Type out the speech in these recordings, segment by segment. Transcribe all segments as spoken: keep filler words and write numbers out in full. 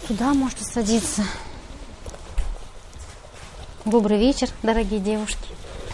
Туда можете садиться. Добрый вечер, дорогие девушки.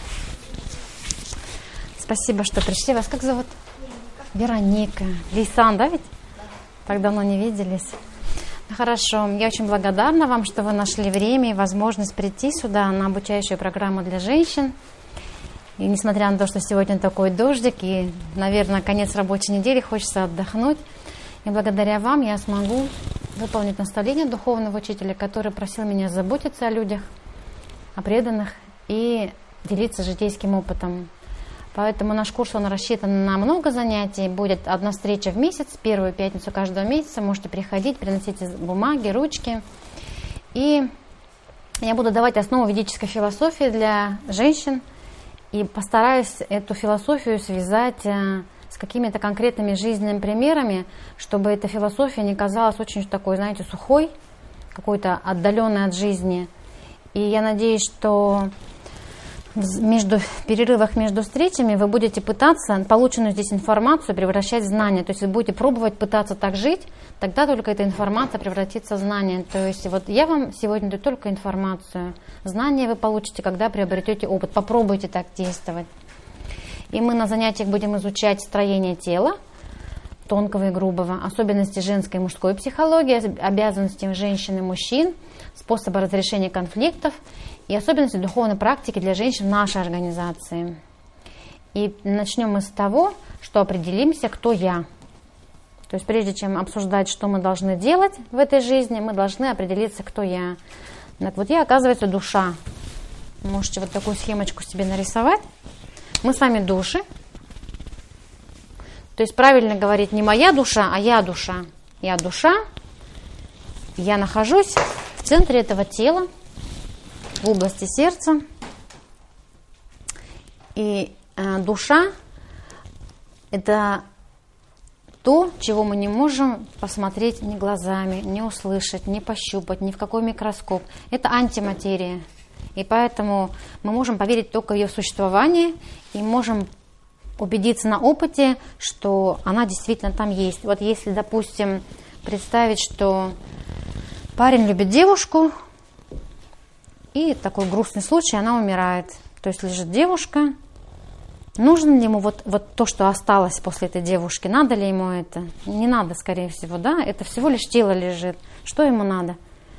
Спасибо, что пришли. Вас как зовут? Вероника. Лейсан, да ведь? Так давно не виделись. Хорошо. Я очень благодарна вам, что вы нашли время и возможность прийти сюда на обучающую программу для женщин. И несмотря на то, что сегодня такой дождик и, наверное, конец рабочей недели, хочется отдохнуть. И благодаря вам я смогу выполнить наставление духовного учителя, который просил меня заботиться о людях, о преданных и делиться житейским опытом. Поэтому наш курс, он рассчитан на много занятий. Будет одна встреча в месяц, первую пятницу каждого месяца. Можете приходить, приносите бумаги, ручки. И я буду давать основу ведической философии для женщин. И постараюсь эту философию связать с какими-то конкретными жизненными примерами, чтобы эта философия не казалась очень такой, знаете, сухой, какой-то отдаленной от жизни. И я надеюсь, что между в перерывах между встречами вы будете пытаться полученную здесь информацию превращать в знания. То есть вы будете пробовать пытаться так жить, тогда только эта информация превратится в знание. То есть вот я вам сегодня даю только информацию. Знания вы получите, когда приобретете опыт. Попробуйте так действовать. И мы на занятиях будем изучать строение тела, тонкого и грубого, особенности женской и мужской психологии, обязанности женщин и мужчин, способы разрешения конфликтов и особенности духовной практики для женщин в нашей организации. И начнем мы с того, что определимся, кто я. То есть прежде чем обсуждать, что мы должны делать в этой жизни, мы должны определиться, кто я. Так вот я, оказывается, душа. Можете вот такую схемочку себе нарисовать. Мы с вами души. То есть правильно говорить не моя душа, а я душа. Я душа. Я нахожусь в центре этого тела, в области сердца. И э, душа – это то, чего мы не можем посмотреть ни глазами, ни услышать, ни пощупать, ни в какой микроскоп. Это антиматерия. И поэтому мы можем поверить только в ее существование и можем убедиться на опыте, что она действительно там есть. Вот если, допустим, представить, что парень любит девушку, и такой грустный случай, она умирает. То есть лежит девушка. Нужно ли ему вот, вот то, что осталось после этой девушки? Надо ли ему это? Не надо, скорее всего, да? Это всего лишь тело лежит. Что ему надо?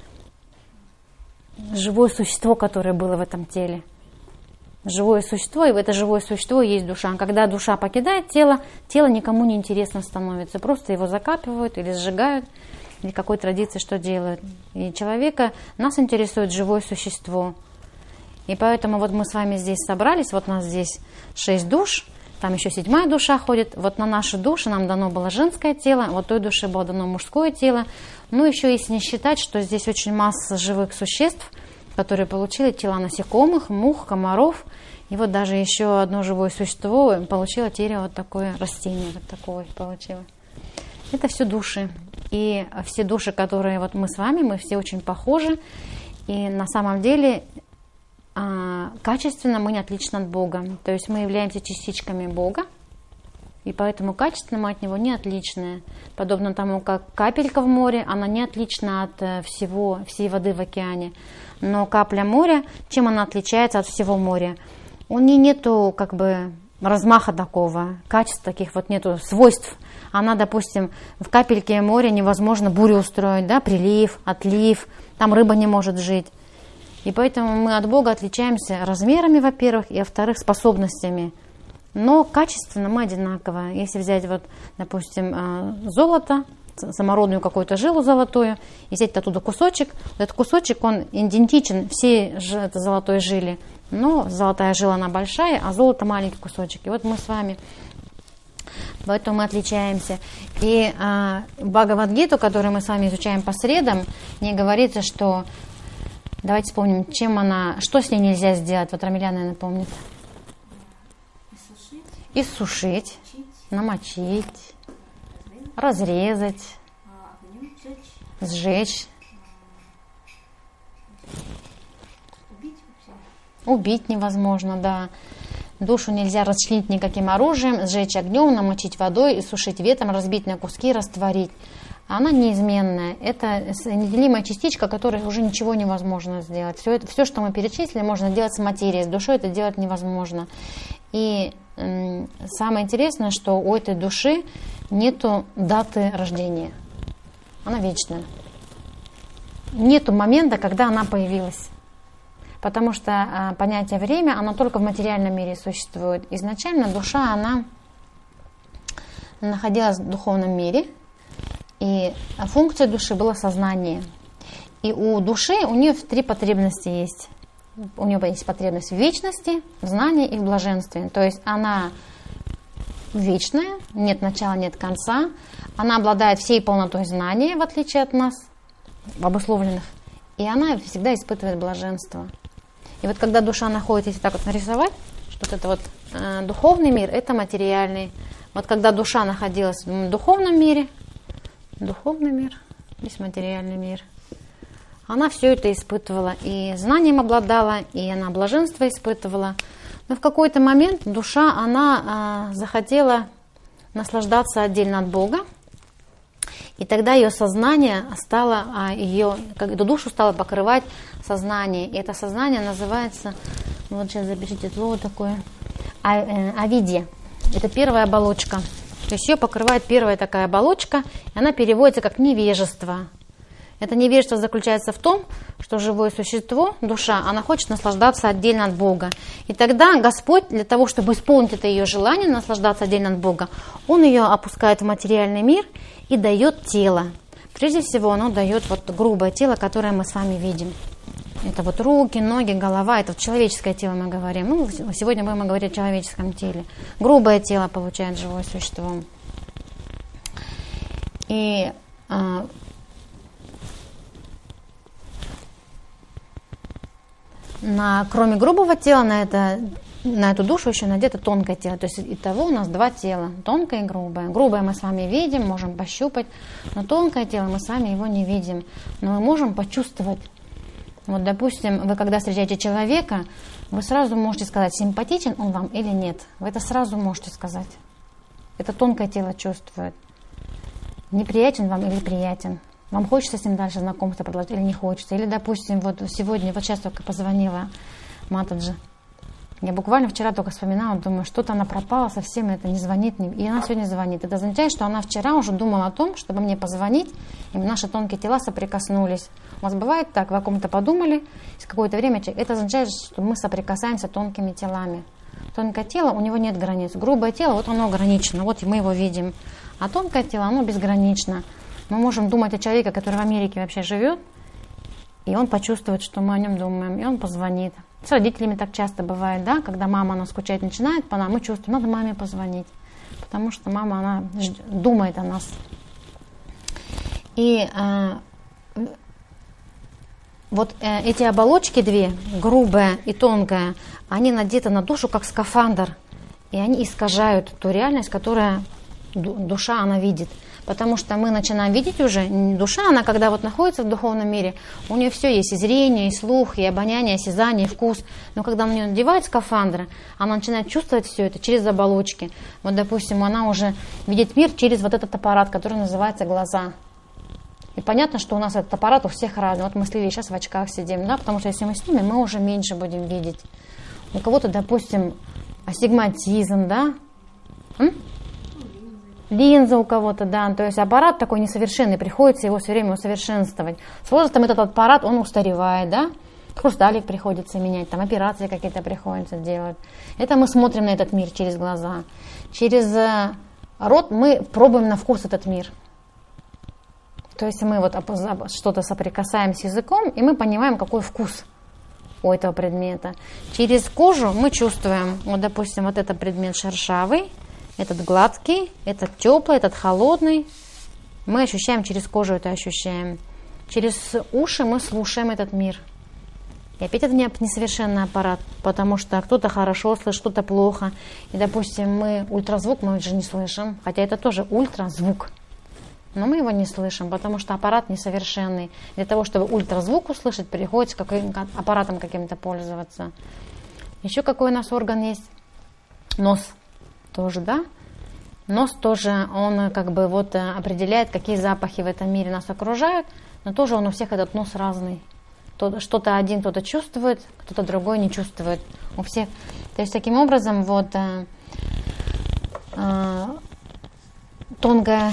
Живое существо, которое было в этом теле. Живое существо, и в это живое существо есть душа. Когда душа покидает тело, тело никому не интересно становится. Просто его закапывают или сжигают. Или какой традиции что делают. И человека, нас интересует живое существо. И поэтому вот мы с вами здесь собрались, вот у нас здесь шесть душ, там еще седьмая душа ходит. Вот на наши души нам дано было женское тело, вот той душе было дано мужское тело. Ну еще если не считать, что здесь очень масса живых существ, которые получили тела насекомых, мух, комаров. И вот даже еще одно живое существо получило тело вот такое растение, вот такое получило. Это все души. И все души, которые вот мы с вами, мы все очень похожи. И на самом деле качественно мы не отличны от Бога. То есть мы являемся частичками Бога. И поэтому качественно мы от Него не отличны. Подобно тому, как капелька в море, она не отлична от всего, всей воды в океане. Но капля моря, чем она отличается от всего моря? У нее нету как бы размаха такого, качеств таких вот нету, свойств. Она, допустим, в капельке моря невозможно бурю устроить, да, прилив, отлив, там рыба не может жить. И поэтому мы от Бога отличаемся размерами, во-первых, и, во-вторых, способностями. Но качественно мы одинаково. Если взять, вот, допустим, золото, самородную какую-то жилу золотую, и взять оттуда кусочек, этот кусочек, он идентичен всей этой золотой жиле, но золотая жила, она большая, а золото маленький кусочек. И вот мы с вами, поэтому мы отличаемся. И а, Бхагавад-гиту, которую мы с вами изучаем по средам, не говорится, что, давайте вспомним, чем она, что с ней нельзя сделать. Вот Рамиля, наверное, помнит. Иссушить, Иссушить намочить, разрезать, сжечь, убить невозможно, да. Душу нельзя расчленить никаким оружием, сжечь огнем, намочить водой, иссушить ветром, разбить на куски, растворить. она неизменная. Это неделимая частичка, которой уже ничего невозможно сделать. Все, это, все, что мы перечислили, можно делать с материей, с душой это делать невозможно. И м, самое интересное, что у этой души нету даты рождения. Она вечная. Нету момента, когда она появилась. Потому что а, понятие время, оно только в материальном мире существует. Изначально душа, она находилась в духовном мире, и функция души была сознание. И у души, у нее три потребности есть. У нее есть потребность в вечности, в знании и в блаженстве. То есть она вечная, нет начала, нет конца. Она обладает всей полнотой знания, в отличие от нас, обусловленных. И она всегда испытывает блаженство. И вот когда душа находится, если так вот нарисовать, что вот это вот э, духовный мир, это материальный. Вот когда душа находилась в духовном мире, духовный мир, здесь материальный мир, она все это испытывала, и знанием обладала, и она блаженство испытывала. Но в какой-то момент душа, она э, захотела наслаждаться отдельно от Бога, и тогда ее сознание стало, ее, как эту душу стало покрывать сознание. И это сознание называется, вот сейчас запишите слово такое, авидья. Это первая оболочка. То есть ее покрывает первая такая оболочка, и она переводится как невежество. Это невежество заключается в том, что живое существо, душа, она хочет наслаждаться отдельно от Бога. И тогда Господь, для того, чтобы исполнить это ее желание, наслаждаться отдельно от Бога, Он ее опускает в материальный мир и дает тело. Прежде всего, оно дает вот грубое тело, которое мы с вами видим. Это вот руки, ноги, голова, это вот человеческое тело мы говорим. Ну, сегодня будем говорить о человеческом теле. Грубое тело получает живое существо. И а, на, кроме грубого тела, на, это, на эту душу еще надето тонкое тело. То есть итого у нас два тела, тонкое и грубое. Грубое мы с вами видим, можем пощупать, но тонкое тело мы с вами его не видим. Но мы можем почувствовать. Вот, допустим, вы когда встречаете человека, вы сразу можете сказать, симпатичен он вам или нет. Вы это сразу можете сказать. Это тонкое тело чувствует. Неприятен вам или приятен. Вам хочется с ним дальше знакомство продолжать или не хочется. Или, допустим, вот сегодня, вот сейчас только позвонила Матаджи. Я буквально вчера только вспоминала, думаю, что-то она пропала, совсем это не звонит. Не... И она сегодня звонит. Это означает, что она вчера уже думала о том, чтобы мне позвонить, и наши тонкие тела соприкоснулись. У вас бывает так, вы о ком-то подумали, через какое-то время, это означает, что мы соприкасаемся тонкими телами. Тонкое тело, у него нет границ. Грубое тело, вот оно ограничено, вот мы его видим. А тонкое тело, оно безгранично. Мы можем думать о человеке, который в Америке вообще живет, и он почувствует, что мы о нем думаем, и он позвонит. С родителями так часто бывает, да, когда мама, она скучать начинает по нам, мы чувствуем, надо маме позвонить, потому что мама, она думает о нас. И э, вот э, эти оболочки две, грубая и тонкая, они надеты на душу как скафандр, и они искажают ту реальность, которую душа, она видит. Потому что мы начинаем видеть уже, душа, она когда вот находится в духовном мире, у нее все есть, и зрение, и слух, и обоняние, и осязание, и вкус. Но когда на нее надевают скафандры, она начинает чувствовать все это через оболочки. Вот, допустим, она уже видит мир через вот этот аппарат, который называется глаза. И понятно, что у нас этот аппарат у всех разный. Вот мы с Лилией сейчас в очках сидим, да, потому что если мы снимем, мы уже меньше будем видеть. У кого-то, допустим, астигматизм, да? М? Линза у кого-то, да, то есть аппарат такой несовершенный, приходится его все время усовершенствовать. С возрастом этот аппарат, он устаревает, да, хрусталик приходится менять, там операции какие-то приходится делать. Это мы смотрим на этот мир через глаза. Через рот мы пробуем на вкус этот мир. То есть мы вот что-то соприкасаем с языком, и мы понимаем, какой вкус у этого предмета. Через кожу мы чувствуем, вот, допустим, вот этот предмет шершавый, этот гладкий, этот теплый, этот холодный. Мы ощущаем через кожу это ощущаем. Через уши мы слушаем этот мир. И опять это не несовершенный аппарат, потому что кто-то хорошо слышит, кто-то плохо. И, допустим, мы ультразвук мы же не слышим, хотя это тоже ультразвук. Но мы его не слышим, потому что аппарат несовершенный. Для того, чтобы ультразвук услышать, приходится каким-то аппаратом каким-то пользоваться. Еще какой у нас орган есть? Нос. Тоже, да? Нос тоже, он как бы вот определяет, какие запахи в этом мире нас окружают, но тоже он у всех этот нос разный. Что-то один кто-то чувствует, кто-то другой не чувствует. У всех. То есть таким образом вот э, э, тонкое,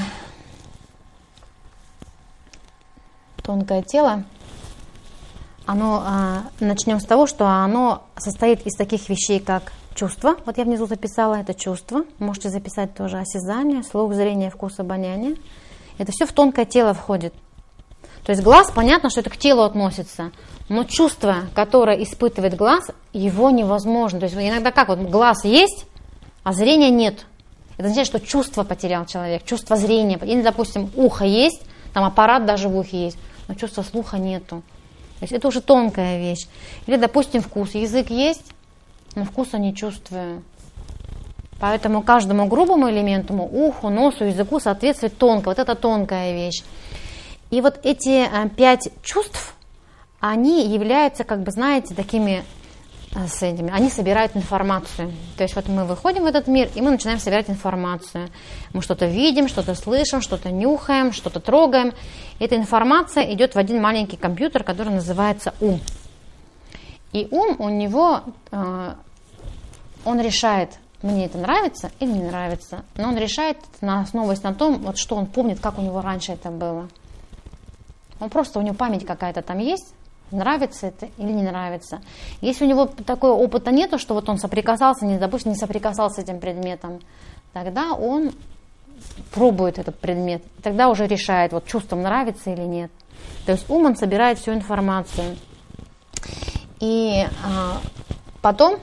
тонкое тело, оно, э, начнем с того, что оно состоит из таких вещей, как чувства. Вот я внизу записала это чувство. Можете записать тоже осязание, слух, зрение, вкус, обоняние. Это все в тонкое тело входит. То есть глаз, понятно, что это к телу относится, но чувство, которое испытывает глаз, его невозможно. То есть иногда как, вот глаз есть, а зрения нет. Это означает, что чувство потерял человек, чувство зрения. Или, допустим, ухо есть, там аппарат даже в ухе есть, но чувства слуха нету. То есть это уже тонкая вещь. Или, допустим, вкус. Язык есть, но вкуса не чувствую. Поэтому каждому грубому элементу, уху, носу, языку соответствует тонко. Вот это тонкая вещь. И вот эти а, пять чувств, они являются, как бы, знаете, такими, а, с этими, они собирают информацию. То есть вот мы выходим в этот мир, и мы начинаем собирать информацию. Мы что-то видим, что-то слышим, что-то нюхаем, что-то трогаем. Эта информация идет в один маленький компьютер, который называется ум. И ум у него, а, он решает, мне это нравится или не нравится. Но он решает, на основываясь на том, вот, что он помнит, как у него раньше это было. Он просто, у него память какая-то там есть, нравится это или не нравится. Если у него такого опыта нету, что вот он соприкасался, не, допустим, не соприкасался с этим предметом, тогда он пробует этот предмет. И тогда уже решает, вот чувством нравится или нет. То есть ум, он собирает всю информацию. И а, потом,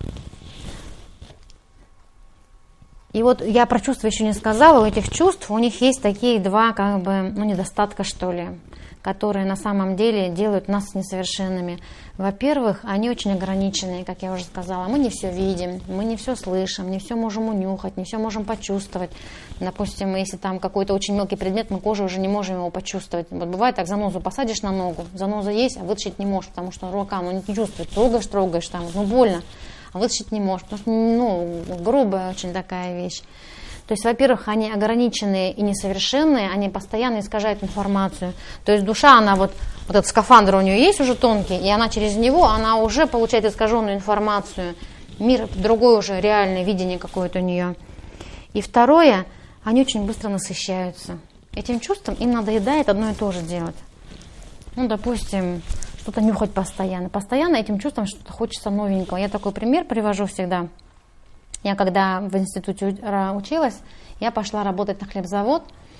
и вот я про чувства еще не сказала, у этих чувств, у них есть такие два, как бы, ну, недостатка, что ли, которые на самом деле делают нас несовершенными. Во-первых, они очень ограниченные, как я уже сказала. Мы не все видим, мы не все слышим, не все можем унюхать, не все можем почувствовать. Допустим, если там какой-то очень мелкий предмет, мы кожей уже не можем его почувствовать. Вот бывает так, занозу посадишь на ногу, заноза есть, а вытащить не можешь, потому что рука, ну, не чувствует. Трогаешь, трогаешь, там, ну, больно, а вытащить не можешь, потому что, ну, грубая очень такая вещь. То есть, во-первых, они ограниченные и несовершенные, они постоянно искажают информацию. То есть душа, она вот, вот этот скафандр у нее есть уже тонкий, и она через него, она уже получает искаженную информацию. Мир, другое уже реальное видение какое-то у нее. И второе, они очень быстро насыщаются. Этим чувством им надоедает одно и то же делать. Ну, допустим, что-то нюхать постоянно. Постоянно этим чувством что-то хочется новенького. Я такой пример привожу всегда. Я когда в институте училась, я пошла работать на хлебзавод,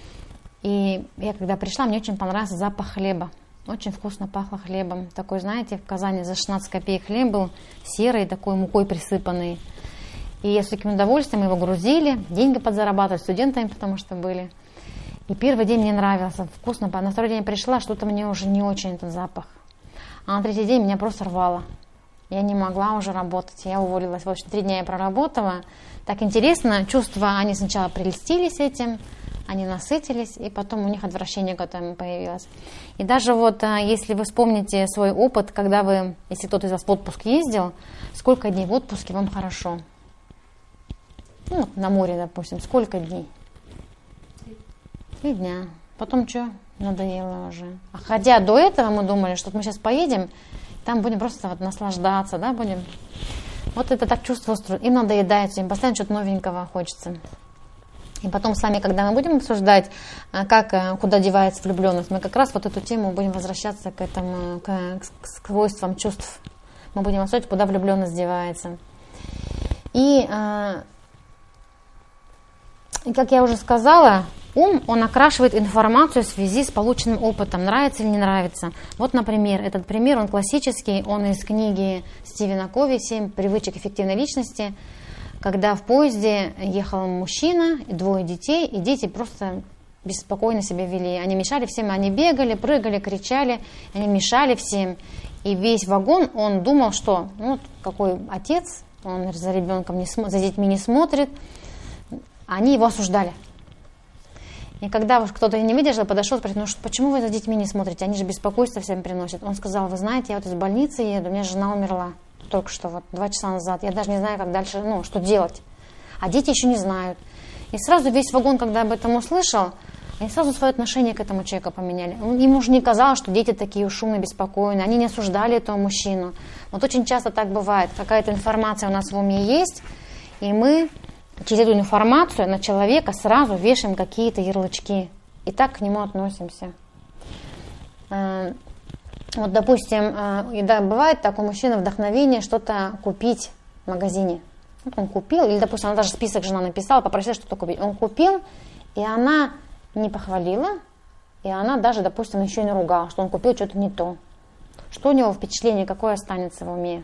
и я когда пришла, мне очень понравился запах хлеба. Очень вкусно пахло хлебом. Такой, знаете, в Казани за шестнадцать копеек хлеб был серый, такой мукой присыпанный. И я с таким удовольствием его грузили, деньги подзарабатывали, студентами потому что были. И первый день мне нравился, вкусно. На второй день пришла, что-то мне уже не очень этот запах. А на третий день меня просто рвало. Я не могла уже работать, я уволилась. В общем, три дня я проработала. Так интересно, чувства, они сначала прельстились этим, они насытились, и потом у них отвращение к этому появилось. И даже вот, если вы вспомните свой опыт, когда вы, если кто-то из вас в отпуск ездил, сколько дней в отпуске вам хорошо? Ну, на море, допустим, сколько дней? Три дня. Потом что? Надоело уже. А хотя до этого мы думали, что мы сейчас поедем, там будем просто вот наслаждаться, да, будем. Вот это так чувство устроено. Им надоедает, им постоянно что-то новенького хочется. И потом сами, когда мы будем обсуждать, как, куда девается влюбленность, мы как раз вот эту тему будем возвращаться к этому, к, к свойствам чувств. Мы будем обсуждать, куда влюбленность девается. И, и как я уже сказала, ум, он окрашивает информацию в связи с полученным опытом, нравится или не нравится. Вот, например, этот пример, он классический, он из книги Стивена Кови «Семь привычек эффективной личности», когда в поезде ехал мужчина и двое детей, и дети просто беспокойно себя вели. Они мешали всем, они бегали, прыгали, кричали, они мешали всем. И весь вагон, он думал, что ну, какой отец, он за ребенком, не см- за детьми не смотрит. Они его осуждали. И когда кто-то не выдержал, подошел, спросил, ну почему вы за детьми не смотрите? Они же беспокойство всем приносят. Он сказал, вы знаете, я вот из больницы еду, у меня жена умерла только что, вот два часа назад. Я даже не знаю, как дальше, ну, что делать. А дети еще не знают. И сразу весь вагон, когда об этом услышал, они сразу свое отношение к этому человеку поменяли. Им уже не казалось, что дети такие шумные, беспокойные. Они не осуждали этого мужчину. Вот очень часто так бывает. Какая-то информация у нас в уме есть, и мы через эту информацию на человека сразу вешаем какие-то ярлычки. И так к нему относимся. Вот, допустим, и да, бывает так, у мужчины вдохновение что-то купить в магазине. Вот он купил, или, допустим, она даже список жена написала, попросила что-то купить. Он купил, и она не похвалила, и она даже, допустим, еще и наругала, что он купил что-то не то. Что у него впечатление, какое останется в уме?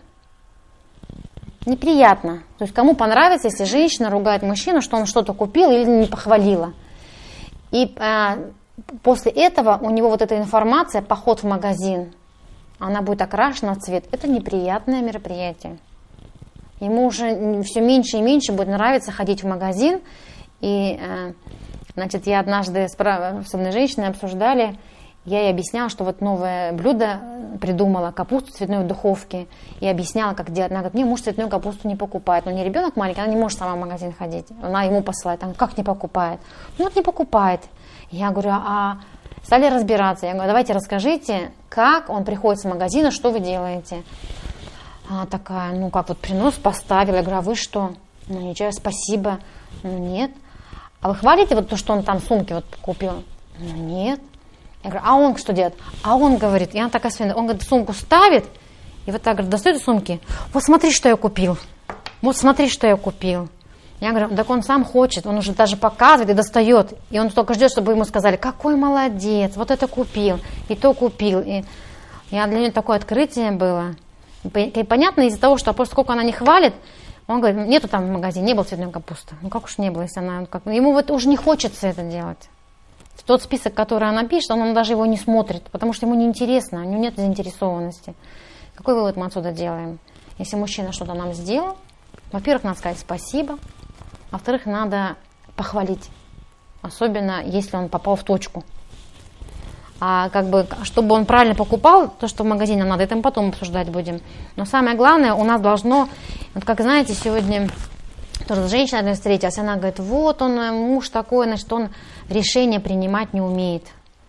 Неприятно. То есть кому понравится, если женщина ругает мужчину, что он что-то купил или не похвалила. И а, после этого у него вот эта информация, поход в магазин, она будет окрашена в цвет. Это неприятное мероприятие. Ему уже все меньше и меньше будет нравиться ходить в магазин. И, значит, я однажды с особенной женщиной обсуждали, я ей объясняла, что вот новое блюдо придумала, капусту цветную в духовке. И объясняла, как делать. Она говорит, мне муж цветную капусту не покупает. Но не ребенок маленький, она не может сама в магазин ходить. Она ему посылает. Она говорит, как не покупает? Ну вот не покупает. Я говорю, а... Стали разбираться. Я говорю, давайте расскажите, как он приходит с магазина, что вы делаете? Она такая, ну как вот принос поставила. Я говорю, а вы что? Ну ничего, спасибо. Ну нет. А вы хвалите вот то, что он там сумки вот купил? Ну нет. Я говорю, а он что делает? А он говорит, и она такая смеется, он говорит, сумку ставит, и вот так говорит, достает из сумки, вот смотри, что я купил. Вот смотри, что я купил. Я говорю, так он сам хочет, он уже даже показывает и достает. И он только ждет, чтобы ему сказали, какой молодец, вот это купил, и то купил. И я, для нее такое открытие было. И понятно, из-за того, что просто сколько она не хвалит, он говорит, нету там в магазине, не было цветной капусты. Ну как уж не было, если она... Как, ему вот уже не хочется это делать. Тот список, который она пишет, он, он даже его не смотрит, потому что ему неинтересно, у него нет заинтересованности. Какой вывод мы отсюда делаем? Если мужчина что-то нам сделал, во-первых, надо сказать спасибо, во-вторых, надо похвалить, особенно если он попал в точку. А как бы, чтобы он правильно покупал то, что в магазине надо, это мы потом обсуждать будем. Но самое главное, у нас должно, вот как знаете, сегодня тоже с женщиной встретилась, она говорит, вот он, муж такой, значит, он решение принимать не умеет.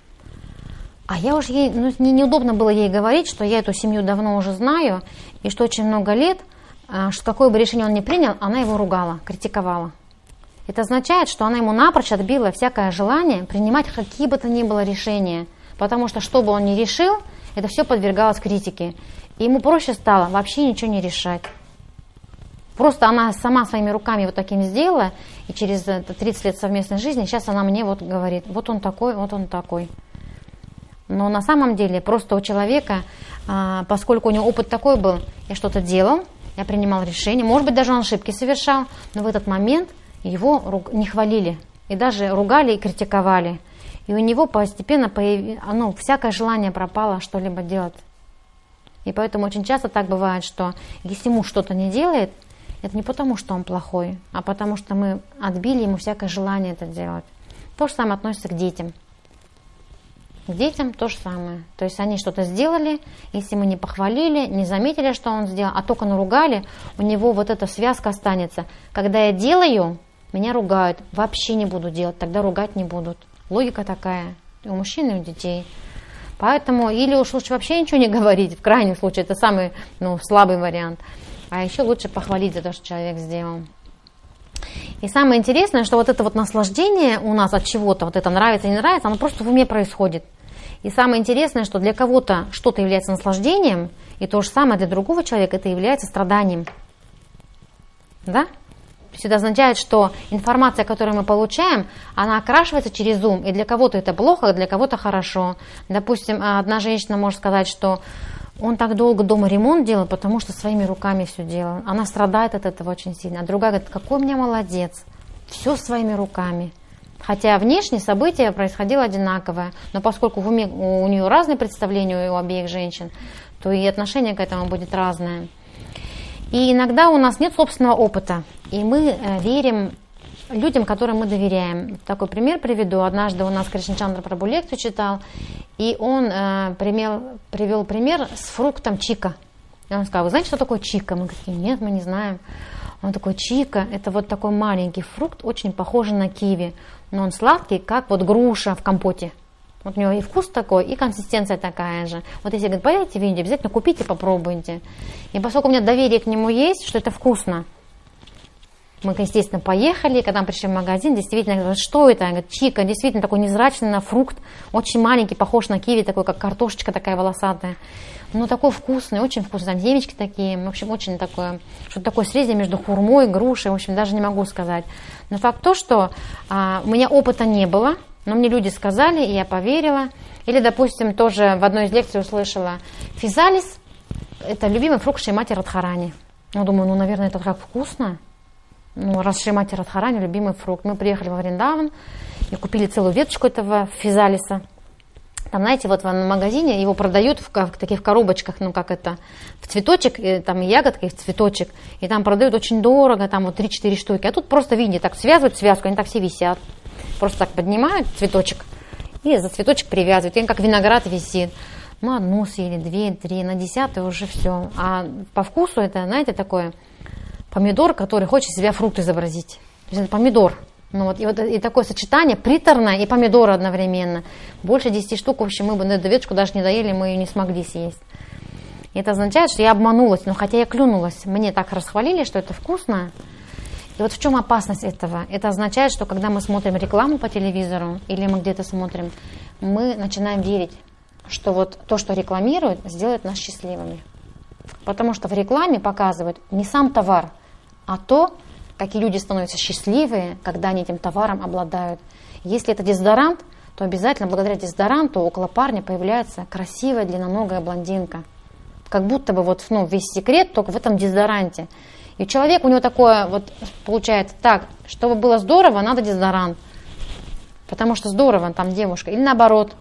А я уже ей, ну, не, неудобно было ей говорить, что я эту семью давно уже знаю, и что очень много лет, что какое бы решение он ни принял, она его ругала, критиковала. Это означает, что она ему напрочь отбила всякое желание принимать какие бы то ни было решения, потому что что бы он ни решил, это все подвергалось критике. И ему проще стало вообще ничего не решать. Просто она сама своими руками вот таким сделала, и через тридцать лет совместной жизни сейчас она мне вот говорит, вот он такой, вот он такой. Но на самом деле просто у человека, поскольку у него опыт такой был, я что-то делал, я принимал решение, может быть, даже он ошибки совершал, но в этот момент его не хвалили, и даже ругали и критиковали. И у него постепенно появ... ну, всякое желание пропало что-либо делать. И поэтому очень часто так бывает, что если муж что-то не делает, это не потому, что он плохой, а потому что мы отбили ему всякое желание это делать. То же самое относится к детям. К детям то же самое. То есть они что-то сделали, если мы не похвалили, не заметили, что он сделал, а только наругали, у него вот эта связка останется. Когда я делаю, меня ругают, вообще не буду делать, тогда ругать не будут. Логика такая и у мужчин, и у детей. Поэтому или уж лучше вообще ничего не говорить, в крайнем случае, это самый ну, слабый вариант. А еще лучше похвалить за то, что человек сделал. И самое интересное, что вот это вот наслаждение у нас от чего-то, вот это нравится, не нравится, оно просто в уме происходит. И самое интересное, что для кого-то что-то является наслаждением, и то же самое для другого человека это является страданием. Да? То есть это означает, что информация, которую мы получаем, она окрашивается через ум, и для кого-то это плохо, а для кого-то хорошо. Допустим, одна женщина может сказать, что он так долго дома ремонт делал, потому что своими руками все делал. Она страдает от этого очень сильно. А другая говорит, какой у меня молодец, все своими руками. Хотя внешне событие происходило одинаковое, но поскольку в уме, у нее разные представления у обеих женщин, то и отношение к этому будет разное. И иногда у нас нет собственного опыта, и мы верим людям, которым мы доверяем. Такой пример приведу. Однажды у нас Кришна Чандра Прабху лекцию читал, и он э, примел, привел пример с фруктом чика. И он сказал: вы знаете, что такое чика? Мы такие: нет, мы не знаем. Он такой: чика – это вот такой маленький фрукт, очень похожий на киви, но он сладкий, как вот груша в компоте. Вот у него и вкус такой, и консистенция такая же. Вот если, говорит, поедете в Индию, обязательно купите, попробуйте. И поскольку у меня доверие к нему есть, что это вкусно, мы, естественно, поехали, когда мы пришли в магазин, действительно, говорят: что это? Говорит: чика, действительно, такой невзрачный фрукт, очень маленький, похож на киви, такой, как картошечка такая волосатая. Ну, такой вкусный, очень вкусный, там семечки такие, в общем, очень такое, что-то такое среднее между хурмой, грушей, в общем, даже не могу сказать. Но факт то, что а, у меня опыта не было, но мне люди сказали, и я поверила. Или, допустим, тоже в одной из лекций услышала: физалис – это любимый фрукт Шримати Радхарани. Ну, думаю, ну, наверное, это как вкусно. Ну, раз Шримати Радхарани – любимый фрукт. Мы приехали во Вриндаван и купили целую веточку этого физалиса. Там, знаете, вот в магазине его продают в, в таких коробочках, ну, как это, в цветочек, и, там и ягодка, и в цветочек. И там продают очень дорого, там вот три-четыре штуки. А тут просто, видите, так связывают связку, они так все висят. Просто так поднимают цветочек и за цветочек привязывают. И он как виноград висит. Ну, одну съели, две, три, на десятую уже все. А по вкусу это, знаете, такое помидор, который хочет из себя фрукт изобразить. То есть это помидор. Ну, вот, и, вот, и такое сочетание приторное и помидоры одновременно. Больше десяти штук, в общем, мы бы на эту веточку даже не доели, мы ее не смогли съесть. И это означает, что я обманулась, но хотя я клюнулась. Мне так расхвалили, что это вкусно. И вот в чем опасность этого? Это означает, что когда мы смотрим рекламу по телевизору или мы где-то смотрим, мы начинаем верить, что вот то, что рекламируют, сделает нас счастливыми. Потому что в рекламе показывают не сам товар, а то, какие люди становятся счастливые, когда они этим товаром обладают. Если это дезодорант, то обязательно благодаря дезодоранту около парня появляется красивая длинноногая блондинка. Как будто бы вот, ну, весь секрет только в этом дезодоранте. И человек, у него такое вот получается: так, чтобы было здорово, надо дезодорант. Потому что здорово, там девушка. Или наоборот,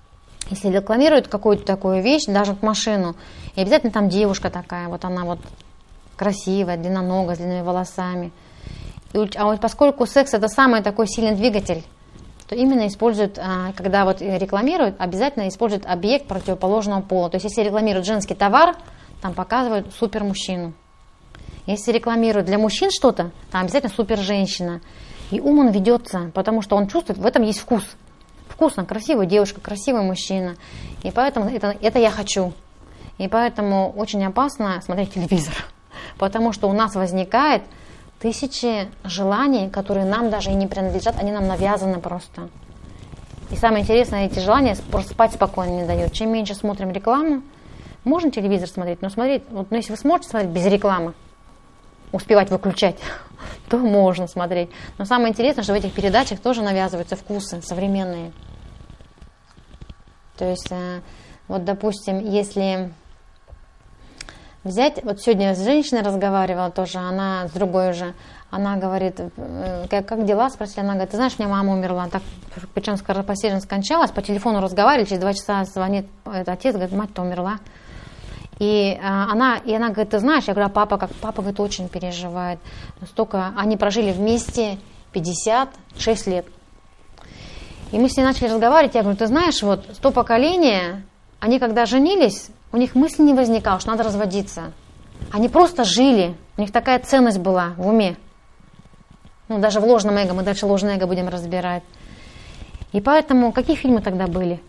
если рекламируют какую-то такую вещь, даже вот машину, и обязательно там девушка такая, вот она вот красивая, длинноногая, с длинными волосами. И, а вот поскольку секс это самый такой сильный двигатель, то именно используют, когда вот рекламируют, обязательно используют объект противоположного пола. То есть если рекламируют женский товар, там показывают супер мужчину. Если рекламируют для мужчин что-то, там обязательно супер женщина. И ум он ведется, потому что он чувствует, в этом есть вкус. Вкусно, красивая девушка, красивый мужчина. И поэтому это, это я хочу. И поэтому очень опасно смотреть телевизор. Потому что у нас возникает тысячи желаний, которые нам даже и не принадлежат, они нам навязаны просто. И самое интересное, эти желания просто спать спокойно не дают. Чем меньше смотрим рекламу, можно телевизор смотреть, но смотреть, вот, ну, если вы сможете смотреть без рекламы, успевать выключать, то можно смотреть. Но самое интересное, что в этих передачах тоже навязываются вкусы современные. То есть, вот, допустим, если взять, вот сегодня с женщиной разговаривала тоже, она с другой уже, она говорит: как, как дела, спросили, она говорит: ты знаешь, у меня мама умерла, так, причем скоропостижно скончалась, по телефону разговаривали, через два часа звонит этот отец, говорит: мать-то умерла. И она, и она говорит: ты знаешь, я говорю: а папа как? Папа, говорит, очень переживает. Столько, они прожили вместе пятьдесят шесть лет. И мы с ней начали разговаривать, я говорю: ты знаешь, вот то поколение, они когда женились, у них мысли не возникало, что надо разводиться. Они просто жили, у них такая ценность была в уме. Ну, даже в ложном эго, мы дальше ложное эго будем разбирать. И поэтому, какие фильмы тогда были?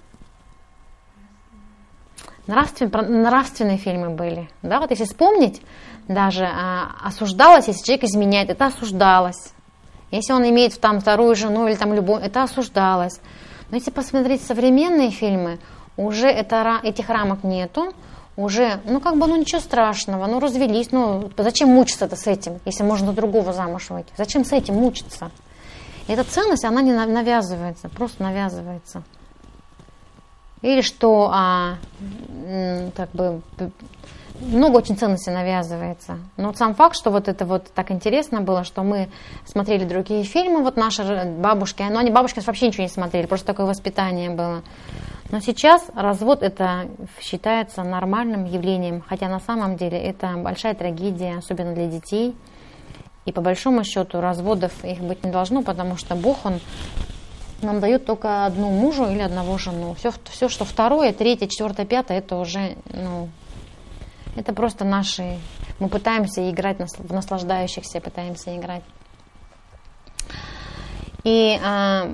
Нравствен, нравственные фильмы были. Да, вот если вспомнить, даже а, осуждалось, если человек изменяет, это осуждалось. Если он имеет там вторую жену или там любовь, это осуждалось. Но если посмотреть современные фильмы, уже это, этих рамок нету. Уже, ну как бы, ну ничего страшного, ну развелись, ну зачем мучиться-то с этим, если можно другого замуж выйти? Зачем с этим мучиться? И эта ценность, она не навязывается, просто навязывается. Или что, а, как бы, много очень ценностей навязывается. Но вот сам факт, что вот это вот так интересно было, что мы смотрели другие фильмы, вот наши бабушки, но они бабушки вообще ничего не смотрели, просто такое воспитание было. Но сейчас развод это считается нормальным явлением, хотя на самом деле это большая трагедия, особенно для детей. И по большому счету разводов их быть не должно, потому что Бог, Он нам дает только одну мужу или одного жену. Все, все что второе, третье, четвертое, пятое, это уже, ну, Это просто наши... Мы пытаемся играть в наслаждающихся, пытаемся играть. И... А,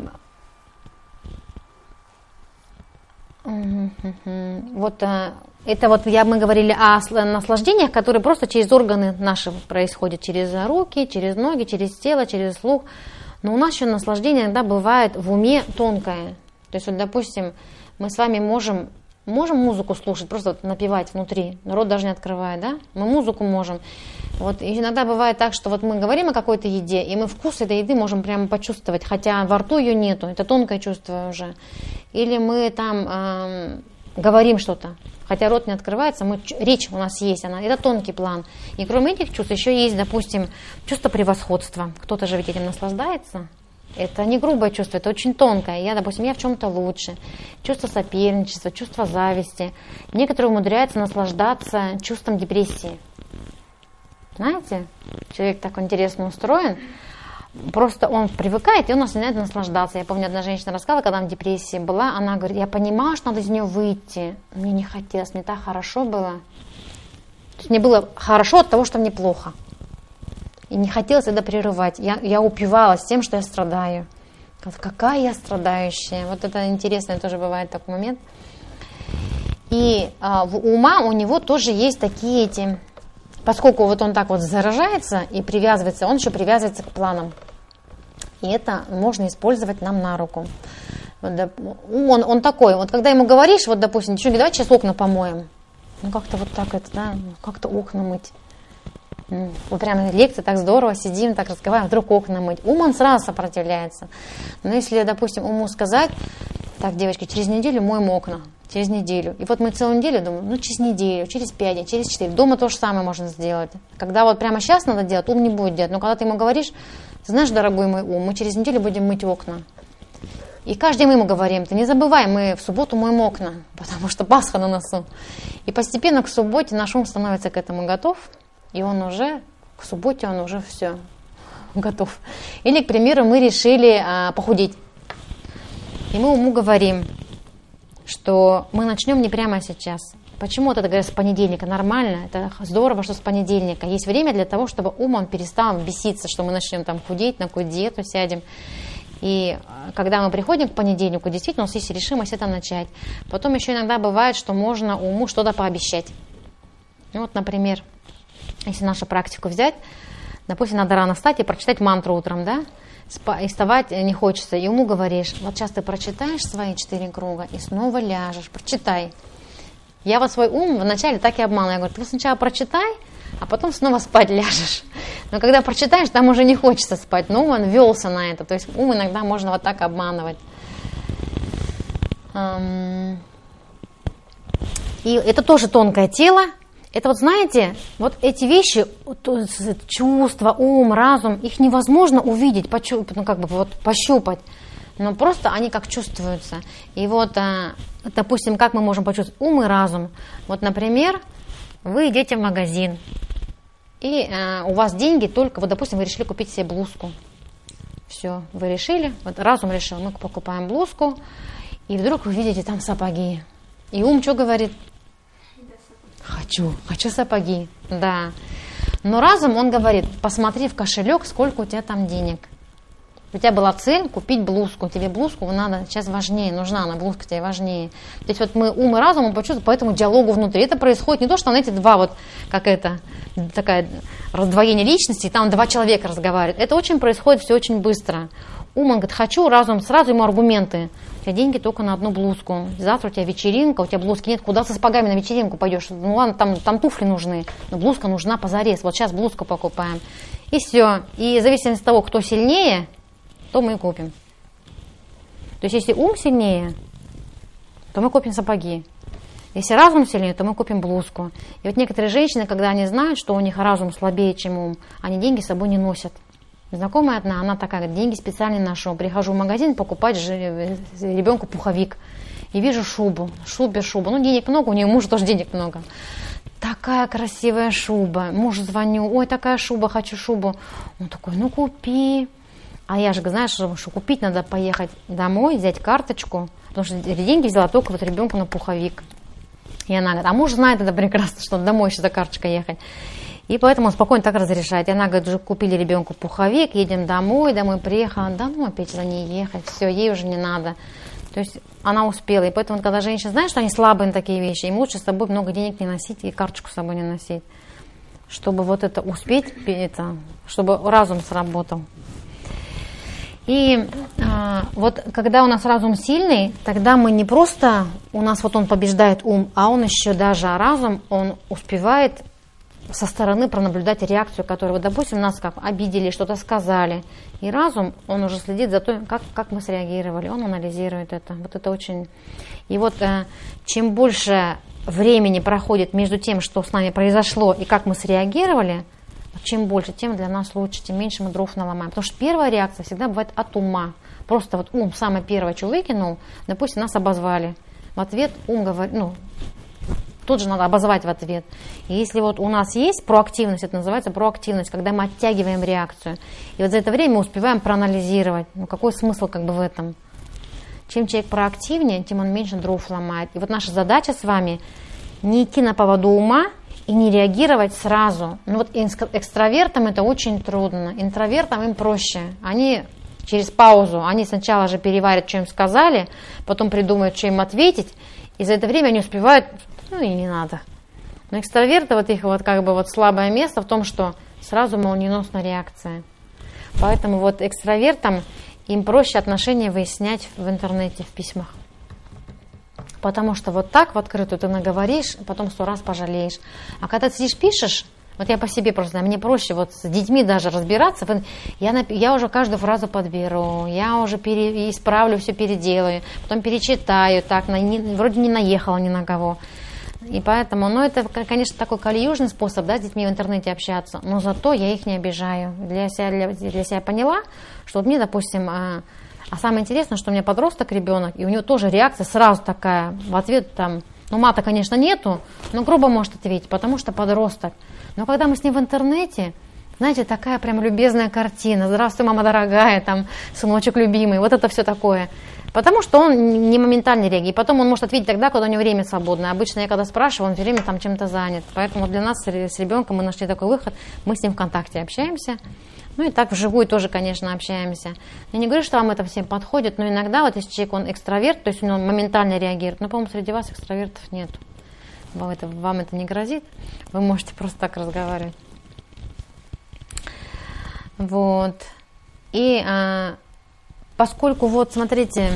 вот а, это вот я, мы говорили о наслаждениях, которые просто через органы наши происходят. Через руки, через ноги, через тело, через слух. Но у нас еще наслаждение иногда бывает в уме тонкое. То есть, вот, допустим, мы с вами можем... Можем музыку слушать, просто вот напевать внутри, рот даже не открывая, да? Мы музыку можем. Вот иногда бывает так, что вот мы говорим о какой-то еде, и мы вкус этой еды можем прямо почувствовать, хотя во рту ее нету, это тонкое чувство уже. Или мы там э, говорим что-то, хотя рот не открывается, мы, речь у нас есть, она, это тонкий план. И кроме этих чувств еще есть, допустим, чувство превосходства. Кто-то же ведь этим наслаждается. Это не грубое чувство, это очень тонкое. Я, допустим, я в чем-то лучше. Чувство соперничества, чувство зависти. Некоторые умудряются наслаждаться чувством депрессии. Знаете, человек так интересно устроен. Просто он привыкает, и он начинает наслаждаться. Я помню, одна женщина рассказывала, когда она в депрессии была, она говорит, я понимала, что надо из нее выйти. Мне не хотелось, мне так хорошо было. То есть мне было хорошо от того, что мне плохо. И не хотелось это прерывать. Я, я упивалась тем, что я страдаю. Какая я страдающая. Вот это интересно, тоже бывает такой момент. И а, в ума у него тоже есть такие эти... Поскольку вот он так вот заражается и привязывается, он еще привязывается к планам. И это можно использовать нам на руку. Вот, он, он такой, вот когда ему говоришь, вот допустим, девчонки, давайте сейчас окна помоем. Ну как-то вот так это, да, как-то окна мыть. Вот прямо лекция, так здорово, сидим, так разговариваем, вдруг окна мыть. Ум, он сразу сопротивляется. Но если, допустим, уму сказать, так, девочки, через неделю моем окна, через неделю. И вот мы целую неделю думаем, ну, через неделю, через пять дней, через четыре. Дома то же самое можно сделать. Когда вот прямо сейчас надо делать, ум не будет делать. Но когда ты ему говоришь, знаешь, дорогой мой ум, мы через неделю будем мыть окна. И каждый день мы ему говорим, ты не забывай, мы в субботу моем окна, потому что Пасха на носу. И постепенно к субботе наш ум становится к этому готов. И он уже, к субботе он уже все, готов. Или, к примеру, мы решили а, похудеть. И мы уму говорим, что мы начнем не прямо сейчас. Почему вот это, говорят, с понедельника? Нормально, это здорово, что с понедельника. Есть время для того, чтобы ум он перестал беситься, что мы начнем там худеть, на какую диету сядем. И когда мы приходим к понедельнику, действительно у нас есть решимость это начать. Потом еще иногда бывает, что можно уму что-то пообещать. Ну, вот, например, если нашу практику взять, допустим, надо рано встать и прочитать мантру утром, да? И вставать не хочется. И уму говоришь, вот сейчас ты прочитаешь свои четыре круга и снова ляжешь. Прочитай. Я вот свой ум вначале так и обманываю. Я говорю, ты сначала прочитай, а потом снова спать ляжешь. Но когда прочитаешь, там уже не хочется спать. Но он велся на это. То есть ум иногда можно вот так обманывать. И это тоже тонкое тело. Это вот, знаете, вот эти вещи, чувства, ум, разум, их невозможно увидеть, почу, ну, как бы вот пощупать, но просто они как чувствуются. И вот, допустим, как мы можем почувствовать ум и разум? Вот, например, вы идете в магазин, и у вас деньги только, вот, допустим, вы решили купить себе блузку. Все, вы решили, вот разум решил, мы покупаем блузку, и вдруг вы видите там сапоги. И ум что говорит? Хочу, хочу сапоги, да. Но разум, он говорит, посмотри в кошелек, сколько у тебя там денег. У тебя была цель купить блузку, тебе блузку надо, сейчас важнее, нужна она, блузка тебе важнее. То есть вот мы ум и разум, он почувствует по этому диалогу внутри. Это происходит не то, что на эти два вот, как это, такая раздвоение личности, и там два человека разговаривают. Это очень происходит все очень быстро. Ум, он говорит, хочу, разум, сразу ему аргументы. У тебя деньги только на одну блузку. Завтра у тебя вечеринка, у тебя блузки нет. Куда ты с сапогами на вечеринку пойдешь? Ну ладно, там, там туфли нужны, но блузка нужна позарез. Вот сейчас блузку покупаем. И все. И в зависимости от того, кто сильнее, то мы и купим. То есть если ум сильнее, то мы купим сапоги. Если разум сильнее, то мы купим блузку. И вот некоторые женщины, когда они знают, что у них разум слабее, чем ум, они деньги с собой не носят. Знакомая одна, она такая, говорит, деньги специально ношу. Прихожу в магазин покупать ребенку пуховик. И вижу шубу, шубе шубу. Ну, денег много, у нее мужа тоже денег много. Такая красивая шуба. Мужу звоню, ой, такая шуба, хочу шубу. Он такой, ну, купи. А я же, знаешь, что купить надо поехать домой, взять карточку. Потому что деньги взяла только вот ребенку на пуховик. И она говорит, а муж знает это прекрасно, что домой еще за карточкой ехать. И поэтому он спокойно так разрешает. И она говорит, уже купили ребенку пуховик, едем домой, домой приехала, да ну опять за ней ехать, все, ей уже не надо. То есть она успела. И поэтому, когда женщина знает, что они слабые на такие вещи, им лучше с собой много денег не носить и карточку с собой не носить. Чтобы вот это успеть, это, чтобы разум сработал. И а, вот когда у нас разум сильный, тогда мы не просто, у нас вот он побеждает ум, а он еще даже разум, он успевает со стороны пронаблюдать реакцию, которую, вот, допустим, нас как обидели, что-то сказали. И разум, он уже следит за тем, как, как мы среагировали, он анализирует это. Вот это очень... И вот э, чем больше времени проходит между тем, что с нами произошло, и как мы среагировали, чем больше, тем для нас лучше, тем меньше мы дров наломаем. Потому что первая реакция всегда бывает от ума. Просто вот ум самое первое, что выкинул, допустим, нас обозвали. В ответ ум говорит, ну, тут же надо обозвать в ответ. И если вот у нас есть проактивность, это называется проактивность, когда мы оттягиваем реакцию. И вот за это время мы успеваем проанализировать, ну какой смысл как бы в этом. Чем человек проактивнее, тем он меньше дров ломает. И вот наша задача с вами не идти на поводу ума и не реагировать сразу. Ну вот экстравертам это очень трудно, интровертам им проще. Они через паузу, они сначала же переварят, что им сказали, потом придумают, что им ответить, и за это время они успевают, ну и не надо. Но экстраверты, вот их вот как бы вот слабое место в том, что сразу молниеносная реакция. Поэтому вот экстравертам им проще отношения выяснять в интернете, в письмах. Потому что вот так в открытую ты наговоришь, потом сто раз пожалеешь. А когда ты сидишь, пишешь, вот я по себе просто знаю, мне проще вот с детьми даже разбираться. Я, я уже каждую фразу подберу, я уже пере, исправлю, все переделаю, потом перечитаю, так, на, не, вроде не наехала ни на кого. И поэтому, ну это, конечно, такой калиюжный способ, да, с детьми в интернете общаться, но зато я их не обижаю. Для себя, для, для себя поняла, что вот мне, допустим, а, а самое интересное, что у меня подросток, ребенок, и у него тоже реакция сразу такая, в ответ там, ну мата, конечно, нету, но грубо может ответить, потому что подросток. Но когда мы с ним в интернете, знаете, такая прям любезная картина, здравствуй, мама дорогая, там, сыночек любимый, вот это все такое. Потому что он не моментально реагирует. И потом он может ответить тогда, когда у него время свободное. Обычно я когда спрашиваю, он все время там чем-то занят. Поэтому для нас с ребенком мы нашли такой выход. Мы с ним ВКонтакте общаемся. Ну и так вживую тоже, конечно, общаемся. Я не говорю, что вам это всем подходит, но иногда вот если человек, он экстраверт, то есть он моментально реагирует. Но, по-моему, среди вас экстравертов нет. Вам это, вам это не грозит. Вы можете просто так разговаривать. Вот. И... А, Поскольку, вот, смотрите,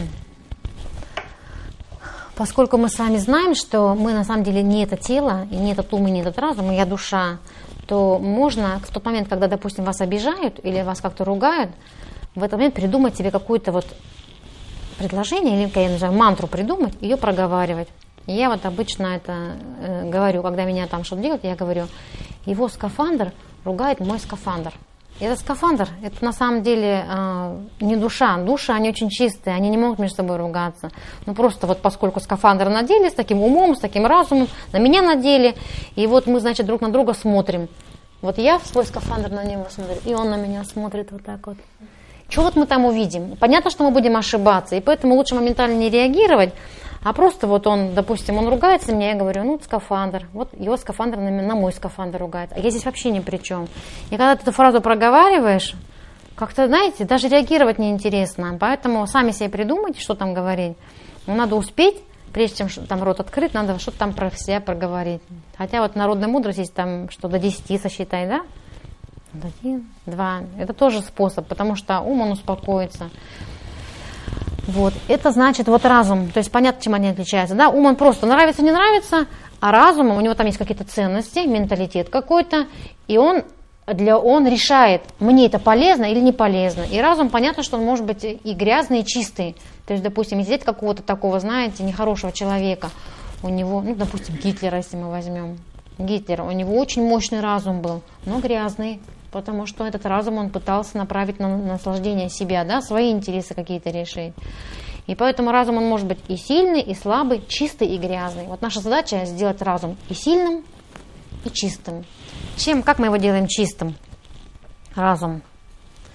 поскольку мы с вами знаем, что мы на самом деле не это тело, и не этот ум, и не этот разум, и я душа, то можно в тот момент, когда, допустим, вас обижают или вас как-то ругают, в этот момент придумать себе какое-то вот предложение, или, как я называю, мантру придумать, ее проговаривать. И я вот обычно это э, говорю, когда меня там что-то делают, я говорю, его скафандр ругает мой скафандр. Этот скафандр, это на самом деле э, не душа. Души, они очень чистые, они не могут между собой ругаться. Ну просто вот поскольку скафандр надели с таким умом, с таким разумом, на меня надели, и вот мы, значит, друг на друга смотрим. Вот я в свой скафандр на него смотрю, и он на меня смотрит вот так вот. Что вот мы там увидим? Понятно, что мы будем ошибаться, и поэтому лучше моментально не реагировать, а просто вот он, допустим, он ругается мне, я говорю, ну, скафандр, вот его скафандр на, на мой скафандр ругается, а я здесь вообще ни при чем. И когда ты эту фразу проговариваешь, как-то, знаете, даже реагировать неинтересно, поэтому сами себе придумайте, что там говорить. Но надо успеть, прежде чем там рот открыть, надо что-то там про себя проговорить. Хотя вот народная мудрость есть там, что до десяти сосчитай, да? Один, два, это тоже способ, потому что ум, он успокоится. Вот, это значит вот разум, то есть понятно, чем они отличаются, да, ум он просто нравится, не нравится, а разум, у него там есть какие-то ценности, менталитет какой-то, и он, для, он решает, мне это полезно или не полезно, и разум, понятно, что он может быть и грязный, и чистый, то есть, допустим, если взять какого-то такого, знаете, нехорошего человека, у него, ну, допустим, Гитлера, если мы возьмем, Гитлер, у него очень мощный разум был, но грязный, потому что этот разум он пытался направить на наслаждение себя, да, свои интересы какие-то решить. И поэтому разум он может быть и сильный, и слабый, чистый и грязный. Вот наша задача сделать разум и сильным, и чистым. Чем, как мы его делаем чистым? Разум.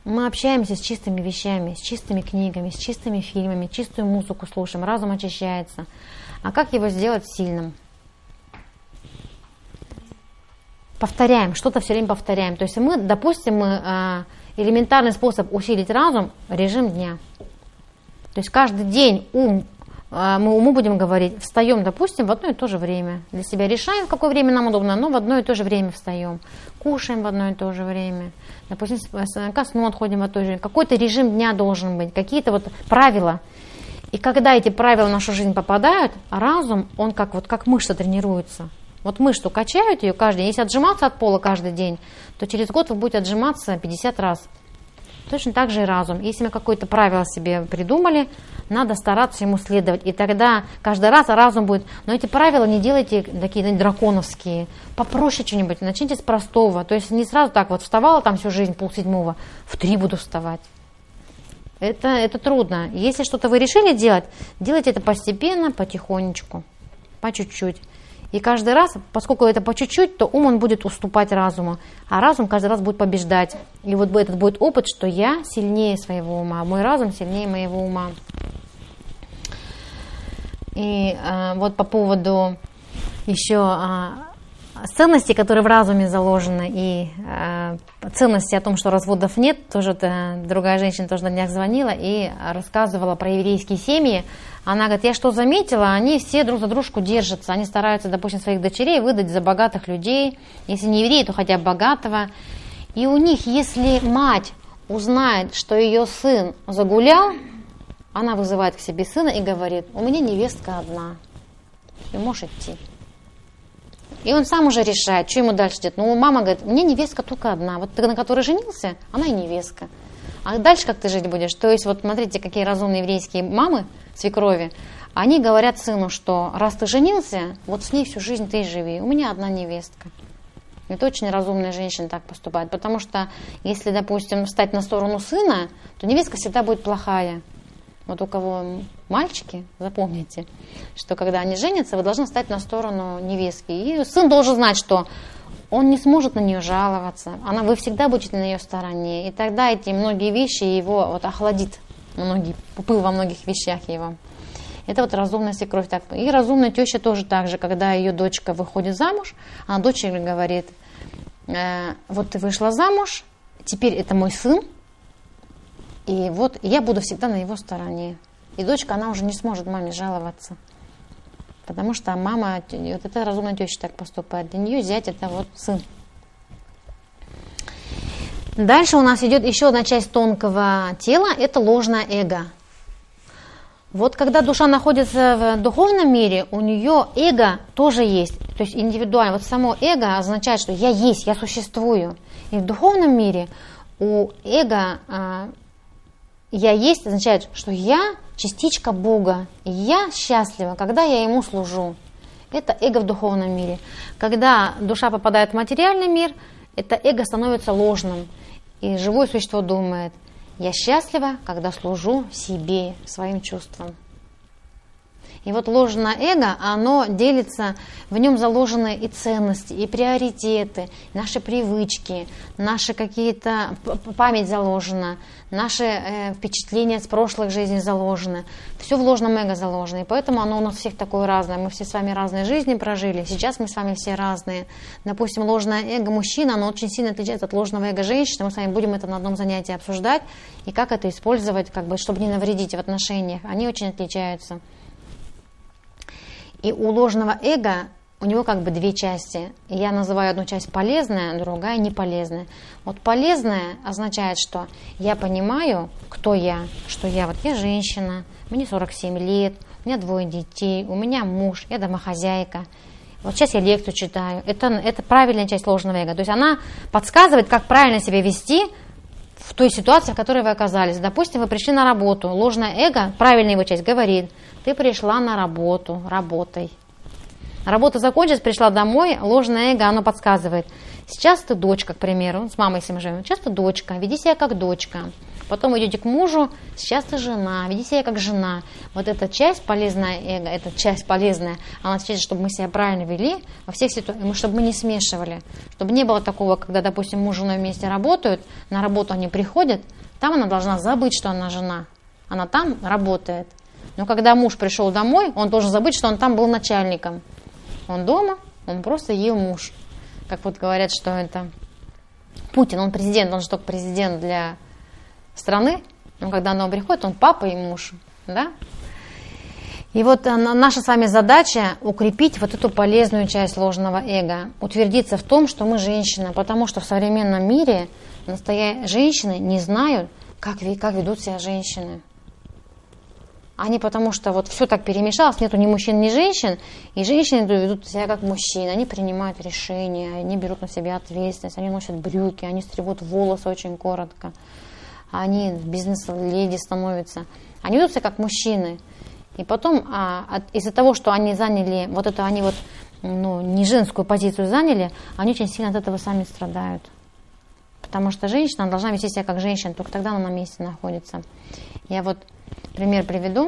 Мы общаемся с чистыми вещами, с чистыми книгами, с чистыми фильмами, чистую музыку слушаем, разум очищается. А как его сделать сильным? Повторяем, что-то все время повторяем. То есть мы, допустим, мы, элементарный способ усилить разум – режим дня. То есть каждый день ум, мы уму будем говорить, встаем, допустим, в одно и то же время. Для себя решаем, в какое время нам удобно, но в одно и то же время встаем. Кушаем в одно и то же время. Допустим, ко сну отходим в одно и то же время. Какой-то режим дня должен быть, какие-то вот правила. И когда эти правила в нашу жизнь попадают, разум, он как, вот, как мышца тренируется. Вот мышцу качают ее каждый день. Если отжиматься от пола каждый день, то через год вы будете отжиматься пятьдесят раз. Точно так же и разум. Если мы какое-то правило себе придумали, надо стараться ему следовать. И тогда каждый раз разум будет... Но эти правила не делайте такие, знаете, драконовские. Попроще что-нибудь. Начните с простого. То есть не сразу так вот вставала там всю жизнь полседьмого, в три буду вставать. Это, это трудно. Если что-то вы решили делать, делайте это постепенно, потихонечку, по чуть-чуть. И каждый раз, поскольку это по чуть-чуть, то ум он будет уступать разуму, а разум каждый раз будет побеждать. И вот этот будет опыт, что я сильнее своего ума, мой разум сильнее моего ума. И э, вот по поводу еще э, ценностей, которые в разуме заложены, и э, ценности о том, что разводов нет, тоже это, другая женщина тоже на днях звонила и рассказывала про еврейские семьи. Она говорит, я что заметила, они все друг за дружку держатся, они стараются, допустим, своих дочерей выдать за богатых людей, если не евреи, то хотя бы богатого. И у них, если мать узнает, что ее сын загулял, она вызывает к себе сына и говорит, у меня невестка одна, ты можешь идти. И он сам уже решает, что ему дальше делать. Ну, мама говорит, мне невестка только одна, вот ты на которой женился, она и невестка. А дальше как ты жить будешь? То есть, вот смотрите, какие разумные еврейские мамы, свекрови, они говорят сыну, что раз ты женился, вот с ней всю жизнь ты и живи. У меня одна невестка. Это очень разумная женщина так поступает, потому что если, допустим, встать на сторону сына, то невестка всегда будет плохая. Вот у кого мальчики, запомните, что когда они женятся, вы должны встать на сторону невестки. И сын должен знать, что он не сможет на нее жаловаться, она, вы всегда будете на ее стороне. И тогда эти многие вещи его вот охладит, многие, пыл во многих вещах его. Это вот разумная свекровь. Так. И разумная теща тоже так же, когда ее дочка выходит замуж, она дочери говорит, э, вот ты вышла замуж, теперь это мой сын, и вот я буду всегда на его стороне. И дочка, она уже не сможет маме жаловаться. Потому что мама, вот эта разумная теща так поступает. Для нее зять это вот сын. Дальше у нас идет еще одна часть тонкого тела, это ложное эго. Вот когда душа находится в духовном мире, у нее эго тоже есть. То есть индивидуально. Вот само эго означает, что я есть, я существую. И в духовном мире у эго я есть означает, что я частичка Бога, и я счастлива, когда я Ему служу. Это эго в духовном мире. Когда душа попадает в материальный мир, это эго становится ложным. И живое существо думает, я счастлива, когда служу себе, своим чувствам. И вот ложное эго, оно делится, в нем заложены и ценности, и приоритеты, наши привычки, наши какие-то, память заложена, наши э, впечатления с прошлых жизней заложены. Все в ложном эго заложено, и поэтому оно у нас всех такое разное. Мы все с вами разные жизни прожили, сейчас мы с вами все разные. Допустим, ложное эго мужчины, оно очень сильно отличается от ложного эго женщины. Мы с вами будем это на одном занятии обсуждать, и как это использовать, как бы, чтобы не навредить в отношениях. Они очень отличаются. И у ложного эго, у него как бы две части. Я называю одну часть полезная, другая неполезная. Вот полезная означает, что я понимаю, кто я, что я вот я женщина, мне сорок семь лет, у меня двое детей, у меня муж, я домохозяйка. Вот сейчас я лекцию читаю. Это, это правильная часть ложного эго. То есть она подсказывает, как правильно себя вести в той ситуации, в которой вы оказались. Допустим, вы пришли на работу. Ложное эго, правильная его часть, говорит, ты пришла на работу, работай. Работа закончилась, пришла домой, ложное эго, оно подсказывает. Сейчас ты дочка, к примеру, с мамой, если мы живем, сейчас ты дочка, веди себя как дочка. Потом вы идете к мужу, сейчас ты жена, веди себя как жена. Вот эта часть полезная эго, эта часть полезная, она отвечает, чтобы мы себя правильно вели во всех ситуациях, чтобы мы не смешивали. Чтобы не было такого, когда, допустим, муж с женой вместе работают, на работу они приходят, там она должна забыть, что она жена. Она там работает. Но когда муж пришел домой, он должен забыть, что он там был начальником. Он дома, он просто ее муж. Как вот говорят, что это Путин, он президент, он же только президент для страны. Но когда он приходит, он папа и муж. Да? И вот наша с вами задача укрепить вот эту полезную часть ложного эго. Утвердиться в том, что мы женщина. Потому что в современном мире настоящие женщины не знают, как, как ведут себя женщины. Они потому что вот все так перемешалось, нету ни мужчин, ни женщин, и женщины ведут себя как мужчины, они принимают решения, они берут на себя ответственность, они носят брюки, они стригут волосы очень коротко, они бизнес-леди становятся, они ведут себя как мужчины. И потом а, от, из-за того, что они заняли, вот это они вот, ну, не женскую позицию заняли, они очень сильно от этого сами страдают. Потому что женщина должна вести себя как женщина, только тогда она на месте находится. Я вот пример приведу.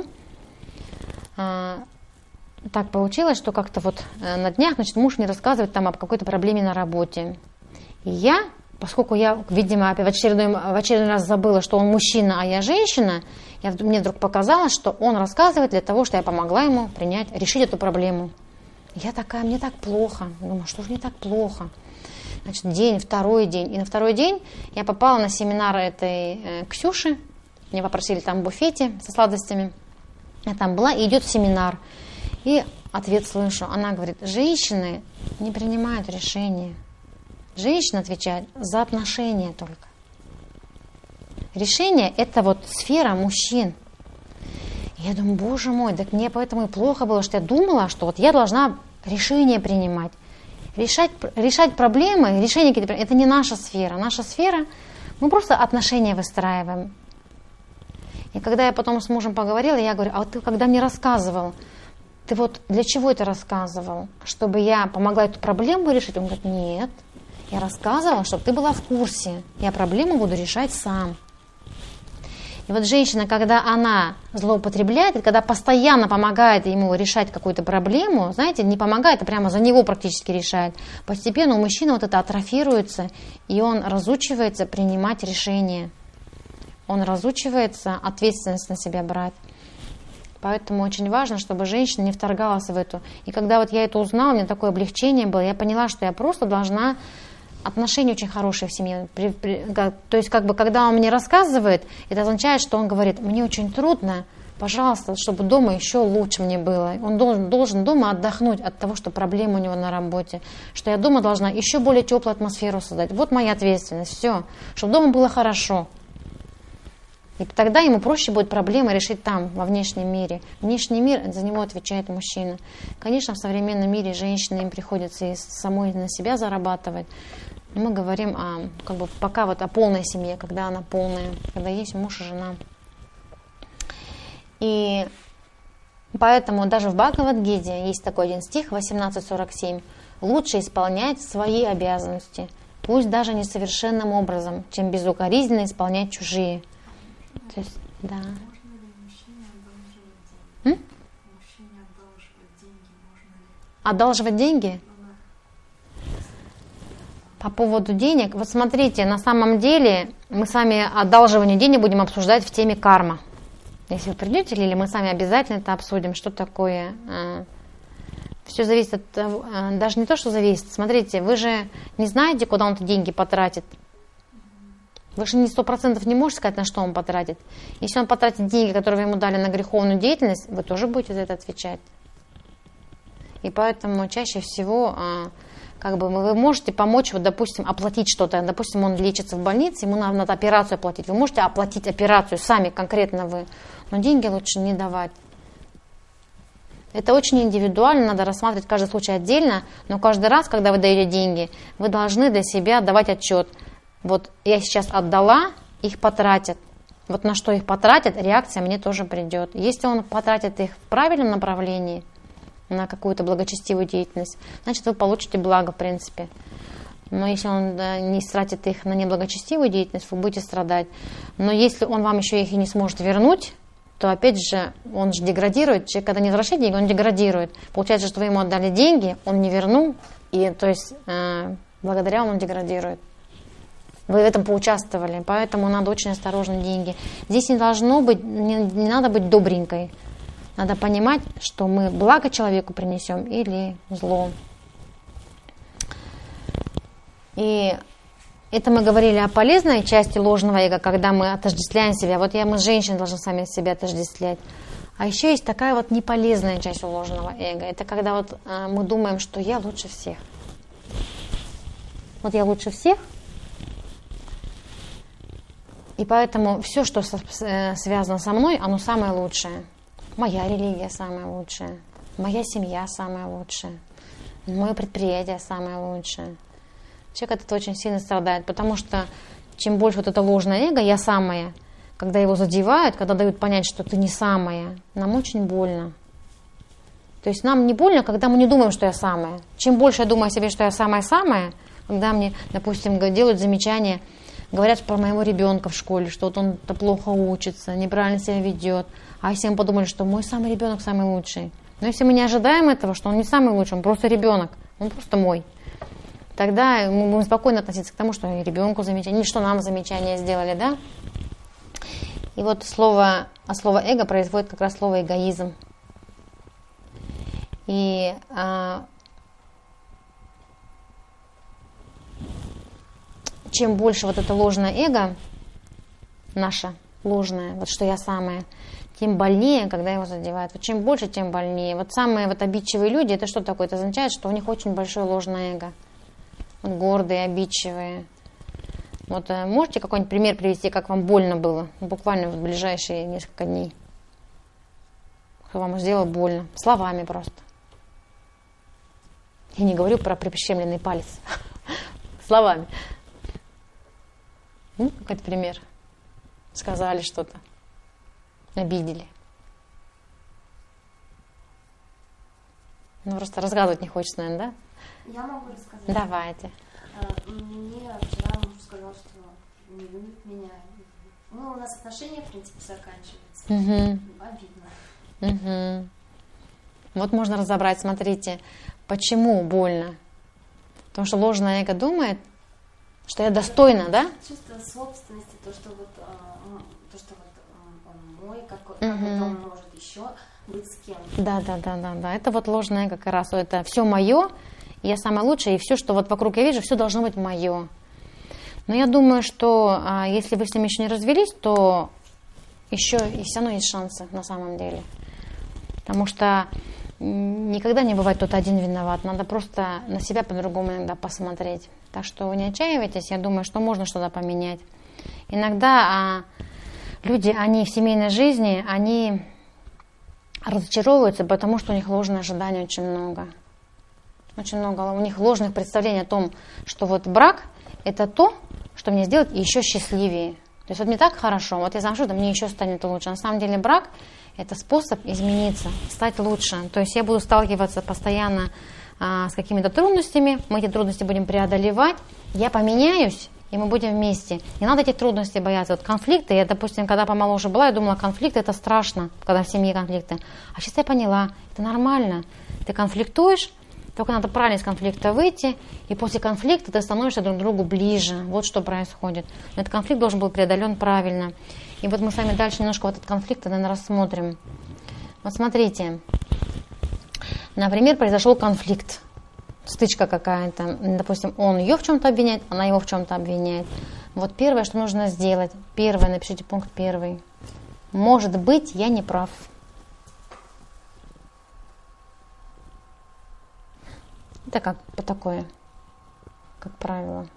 А, так получилось, что как-то вот на днях, значит, муж мне рассказывает там об какой-то проблеме на работе. И я, поскольку я, видимо, в очередной, в очередной раз забыла, что он мужчина, а я женщина, я, мне вдруг показалось, что он рассказывает для того, что я помогла ему принять, решить эту проблему. Я такая, мне так плохо. Думаю, что же мне так плохо? Значит, день, второй день. И на второй день я попала на семинар этой э, Ксюши. Меня попросили там в буфете со сладостями. Я там была, и идет семинар. И ответ слышу. Она говорит, женщины не принимают решения. Женщина отвечает за отношения только. Решение – это вот сфера мужчин. И я думаю, боже мой, так мне поэтому и плохо было, что я думала, что вот я должна решение принимать. Решать, решать проблемы, решение какие-то проблемы – это не наша сфера. Наша сфера – мы просто отношения выстраиваем. И когда я потом с мужем поговорила, я говорю, а вот ты когда мне рассказывал, ты вот для чего это рассказывал? Чтобы я помогла эту проблему решить? Он говорит, нет, я рассказывала, чтобы ты была в курсе. Я проблему буду решать сам. И вот женщина, когда она злоупотребляет, и когда постоянно помогает ему решать какую-то проблему, знаете, не помогает, а прямо за него практически решает, постепенно у мужчины вот это атрофируется, и он разучивается принимать решения. Он разучивается ответственность на себя брать. Поэтому очень важно, чтобы женщина не вторгалась в эту. И когда вот я это узнала, у меня такое облегчение было, я поняла, что я просто должна... Отношения очень хорошие в семье. При, при, то есть, как бы, когда он мне рассказывает, это означает, что он говорит, мне очень трудно, пожалуйста, чтобы дома еще лучше мне было. Он должен, должен дома отдохнуть от того, что проблемы у него на работе, что я дома должна еще более теплую атмосферу создать. Вот моя ответственность, все, чтобы дома было хорошо. И тогда ему проще будет проблемы решить там, во внешнем мире. Внешний мир, за него отвечает мужчина. Конечно, в современном мире женщине им приходится и самой на себя зарабатывать. Но мы говорим о, как бы, пока вот о полной семье, когда она полная, когда есть муж и жена. И поэтому даже в Бхагавад-гите есть такой один стих, восемнадцать сорок семь. «Лучше исполнять свои обязанности, пусть даже несовершенным образом, чем безукоризненно исполнять чужие». То есть, да. Можно ли мужчине одалживать деньги? М? Мужчине одалживать деньги можно ли? Одалживать деньги? По поводу денег, вот смотрите, на самом деле мы с вами одалживание денег будем обсуждать в теме карма. Если вы придете, или мы с вами обязательно это обсудим, что такое. Все зависит от того, даже не то, что зависит. Смотрите, вы же не знаете, куда он эти деньги потратит. Вы же не сто процентов не можете сказать, на что он потратит. Если он потратит деньги, которые вы ему дали на греховную деятельность, вы тоже будете за это отвечать. И поэтому чаще всего как бы, вы можете помочь, вот, допустим, оплатить что-то. Допустим, он лечится в больнице, ему надо, надо операцию оплатить. Вы можете оплатить операцию сами, конкретно вы. Но деньги лучше не давать. Это очень индивидуально, надо рассматривать каждый случай отдельно. Но каждый раз, когда вы даете деньги, вы должны для себя давать отчет. Вот я сейчас отдала, их потратят. Вот на что их потратят, реакция мне тоже придет. Если он потратит их в правильном направлении, на какую-то благочестивую деятельность, значит, вы получите благо, в принципе. Но если он да, не тратит их на неблагочестивую деятельность, вы будете страдать. Но если он вам еще их и не сможет вернуть, то опять же он же деградирует. Человек, когда не возвращает деньги, он деградирует. Получается, что вы ему отдали деньги, он не вернул, и то есть э, благодаря вам он деградирует. Вы в этом поучаствовали, поэтому надо очень осторожно деньги. Здесь не должно быть, не, не надо быть добренькой. Надо понимать, что мы благо человеку принесем или зло. И это мы говорили о полезной части ложного эго, когда мы отождествляем себя. Вот я, мы, женщины, должны сами себя отождествлять. А еще есть такая вот неполезная часть у ложного эго. Это когда вот э, мы думаем, что я лучше всех. Вот я лучше всех. И поэтому все, что со, э, связано со мной, оно самое лучшее. Моя религия самая лучшая. Моя семья самая лучшая. Мое предприятие самое лучшее. Человек от этого очень сильно страдает, потому что чем больше вот это ложное эго, я самая, когда его задевают, когда дают понять, что ты не самая, нам очень больно. То есть нам не больно, когда мы не думаем, что я самая. Чем больше я думаю о себе, что я самая-самая, когда мне, допустим, делают замечания, говорят про моего ребенка в школе, что вот он-то плохо учится, неправильно себя ведет. А если мы подумали, что мой самый ребенок самый лучший. Но если мы не ожидаем этого, что он не самый лучший, он просто ребенок, он просто мой. Тогда мы будем спокойно относиться к тому, что и ребенку замечание, или что нам замечание сделали, да? И вот слово, а слово эго производит как раз слово эгоизм. И а, чем больше вот это ложное эго, наше ложное, вот что я самое, тем больнее, когда его задевают. Вот чем больше, тем больнее. Вот самые вот обидчивые люди, это что такое? Это означает, что у них очень большое ложное эго. Вот гордые, обидчивые. Вот можете какой-нибудь пример привести, как вам больно было? Буквально в ближайшие несколько дней. Кто вам сделал больно? Словами просто. Я не говорю про прищемленный палец. Словами. Ну, какой-то пример. Сказали что-то. Обидели. Ну, просто рассказывать не хочется, наверное, да? Я могу рассказать. Давайте. Мне вчера муж сказал, что не любит меня. Ну, у нас отношения, в принципе, заканчиваются. Угу. Обидно. Угу. Вот можно разобрать, смотрите, почему больно. Потому что ложное эго думает, что я достойна, да? Чувство собственности, то, что вот, то, что вот он мой, как, как Угу. это он может еще быть с кем-то. Да, да, да, да, да. Это вот ложное эго как раз. Это все мое, я самая лучшая, и все, что вот вокруг я вижу, все должно быть мое. Но я думаю, что а, если вы с ним еще не развелись, то еще и все равно есть шансы на самом деле. Потому что никогда не бывает тот один виноват. Надо просто на себя по-другому иногда посмотреть. Так что вы не отчаивайтесь, я думаю, что можно что-то поменять. Иногда а, люди, они в семейной жизни, они разочаровываются, потому что у них ложные ожидания очень много. Очень много у них ложных представлений о том, что вот брак – это то, что мне сделает еще счастливее. То есть вот мне так хорошо, вот я замужу, да мне еще станет лучше. На самом деле брак – это способ измениться, стать лучше. То есть я буду сталкиваться постоянно а, с какими-то трудностями, мы эти трудности будем преодолевать, я поменяюсь, и мы будем вместе. Не надо этих трудностей бояться. Вот конфликты, я, допустим, когда помоложе была, я думала, конфликты – это страшно, когда в семье конфликты. А сейчас я поняла, это нормально. Ты конфликтуешь, только надо правильно из конфликта выйти, и после конфликта ты становишься друг к другу ближе. Вот что происходит. Но этот конфликт должен быть преодолен правильно. И вот мы с вами дальше немножко вот этот конфликт, наверное, рассмотрим. Вот смотрите. Например, произошел конфликт. Стычка какая-то. Допустим, он ее в чем-то обвиняет, она его в чем-то обвиняет. Вот первое, что нужно сделать. Первое, напишите пункт первый. Может быть, я не прав. Это как по такое, как правило.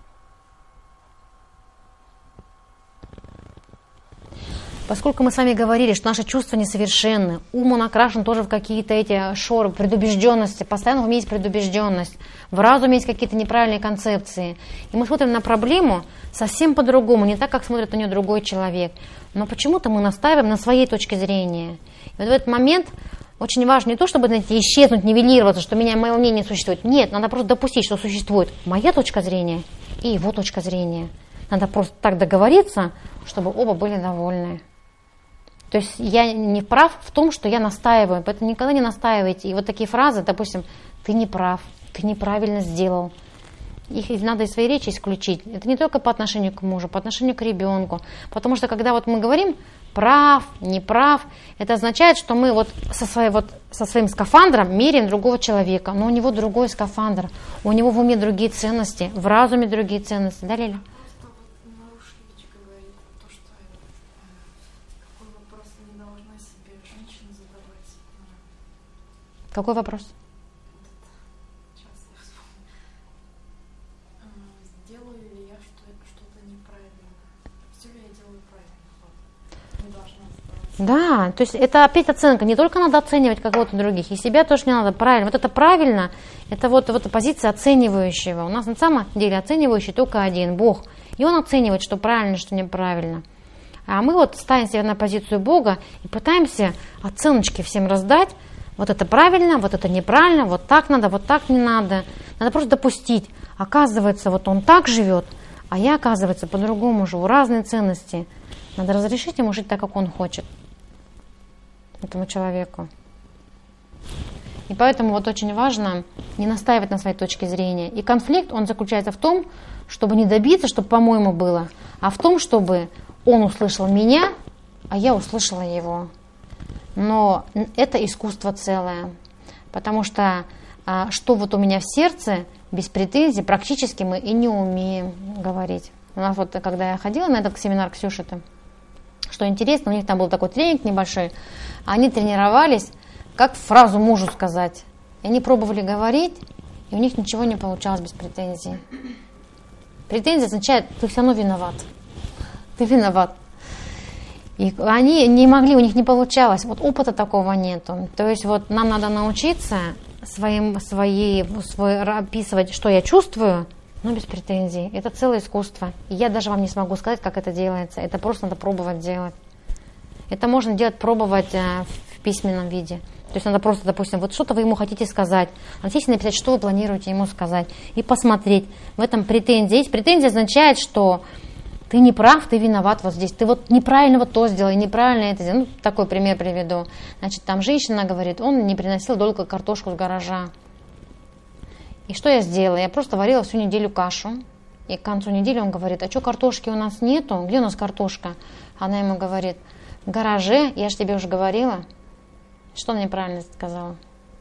Поскольку мы с вами говорили, что наши чувства несовершенны, ум он окрашен тоже в какие-то эти шоры, предубежденности, постоянно в уме есть предубежденность, в разуме есть какие-то неправильные концепции. И мы смотрим на проблему совсем по-другому, не так, как смотрит на нее другой человек. Но почему-то мы настаиваем на своей точке зрения. И вот в этот момент очень важно не то, чтобы, знаете, исчезнуть, нивелироваться, что меня, мое мнение существует. Нет, надо просто допустить, что существует моя точка зрения и его точка зрения. Надо просто так договориться, чтобы оба были довольны. То есть я не прав в том, что я настаиваю, поэтому никогда не настаивайте. И вот такие фразы, допустим, ты не прав, ты неправильно сделал. Их надо из своей речи исключить. Это не только по отношению к мужу, по отношению к ребенку. Потому что когда вот мы говорим прав, не прав, это означает, что мы вот со, своей, вот со своим скафандром меряем другого человека. Но у него другой скафандр, у него в уме другие ценности, в разуме другие ценности. Да, Лиля? Какой вопрос? Делаю ли я что-то неправильно? Все ли я делаю правильно? Не должна оставаться. Да, то есть это опять оценка. Не только надо оценивать кого-то других, и себя тоже не надо. Правильно. Вот это правильно, это вот, вот позиция оценивающего. У нас на самом деле оценивающий только один, Бог. И он оценивает, что правильно, что неправильно. А мы вот ставим себя на позицию Бога и пытаемся оценочки всем раздать. Вот это правильно, вот это неправильно, вот так надо, вот так не надо. Надо просто допустить. Оказывается, вот он так живет, а я, оказывается, по-другому живу. Разные ценности. Надо разрешить ему жить так, как он хочет. Этому человеку. И поэтому вот очень важно не настаивать на своей точке зрения. И конфликт, он заключается в том, чтобы не добиться, чтобы по-моему было, а в том, чтобы он услышал меня, а я услышала его. Но это искусство целое, потому что а, что вот у меня в сердце, без претензий, практически мы и не умеем говорить. У нас вот, когда я ходила на этот семинар Ксюши-то, что интересно, у них там был такой тренинг небольшой, они тренировались, как фразу мужу сказать. И они пробовали говорить, и у них ничего не получалось без претензий. Претензия означает, ты все равно виноват. Ты виноват. И они не могли, у них не получалось. Вот опыта такого нету. То есть вот нам надо научиться своим, свои, свой, описывать, что я чувствую, но без претензий. Это целое искусство. И я даже вам не смогу сказать, как это делается. Это просто надо пробовать делать. Это можно делать, пробовать в письменном виде. То есть надо просто, допустим, вот что-то вы ему хотите сказать. Надо написать, что вы планируете ему сказать. И посмотреть. В этом претензия есть. Претензия означает, что ты не прав, ты виноват вот здесь. Ты вот неправильно вот то сделал, неправильно это сделал. Ну, такой пример приведу. Значит, там женщина говорит, он не приносил только картошку с гаража. И что я сделала? Я просто варила всю неделю кашу. И к концу недели он говорит, а что картошки у нас нету? Где у нас картошка? Она ему говорит, в гараже, я же тебе уже говорила. Что она неправильно сказала?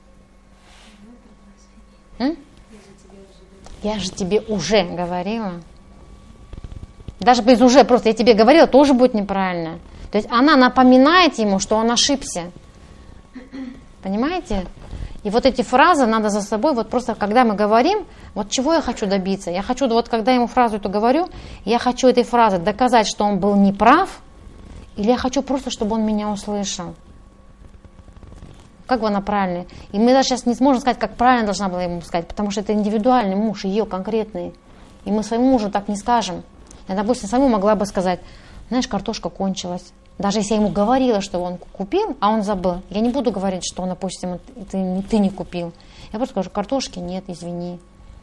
М? Я же тебе уже говорила. Даже без уже, просто я тебе говорила, тоже будет неправильно. То есть она напоминает ему, что он ошибся. Понимаете? И вот эти фразы надо за собой, вот просто когда мы говорим, вот чего я хочу добиться. Я хочу, вот когда я ему фразу эту говорю, я хочу этой фразой доказать, что он был неправ, или я хочу просто, чтобы он меня услышал. Как бы она правильная? И мы даже сейчас не сможем сказать, как правильно должна была ему сказать, потому что это индивидуальный муж, ее конкретный. И мы своему мужу так не скажем. Я, допустим, саму могла бы сказать, знаешь, картошка кончилась. Даже если я ему говорила, что он купил, а он забыл, я не буду говорить, что, допустим, ты, ты не купил. Я просто скажу, картошки нет, извини.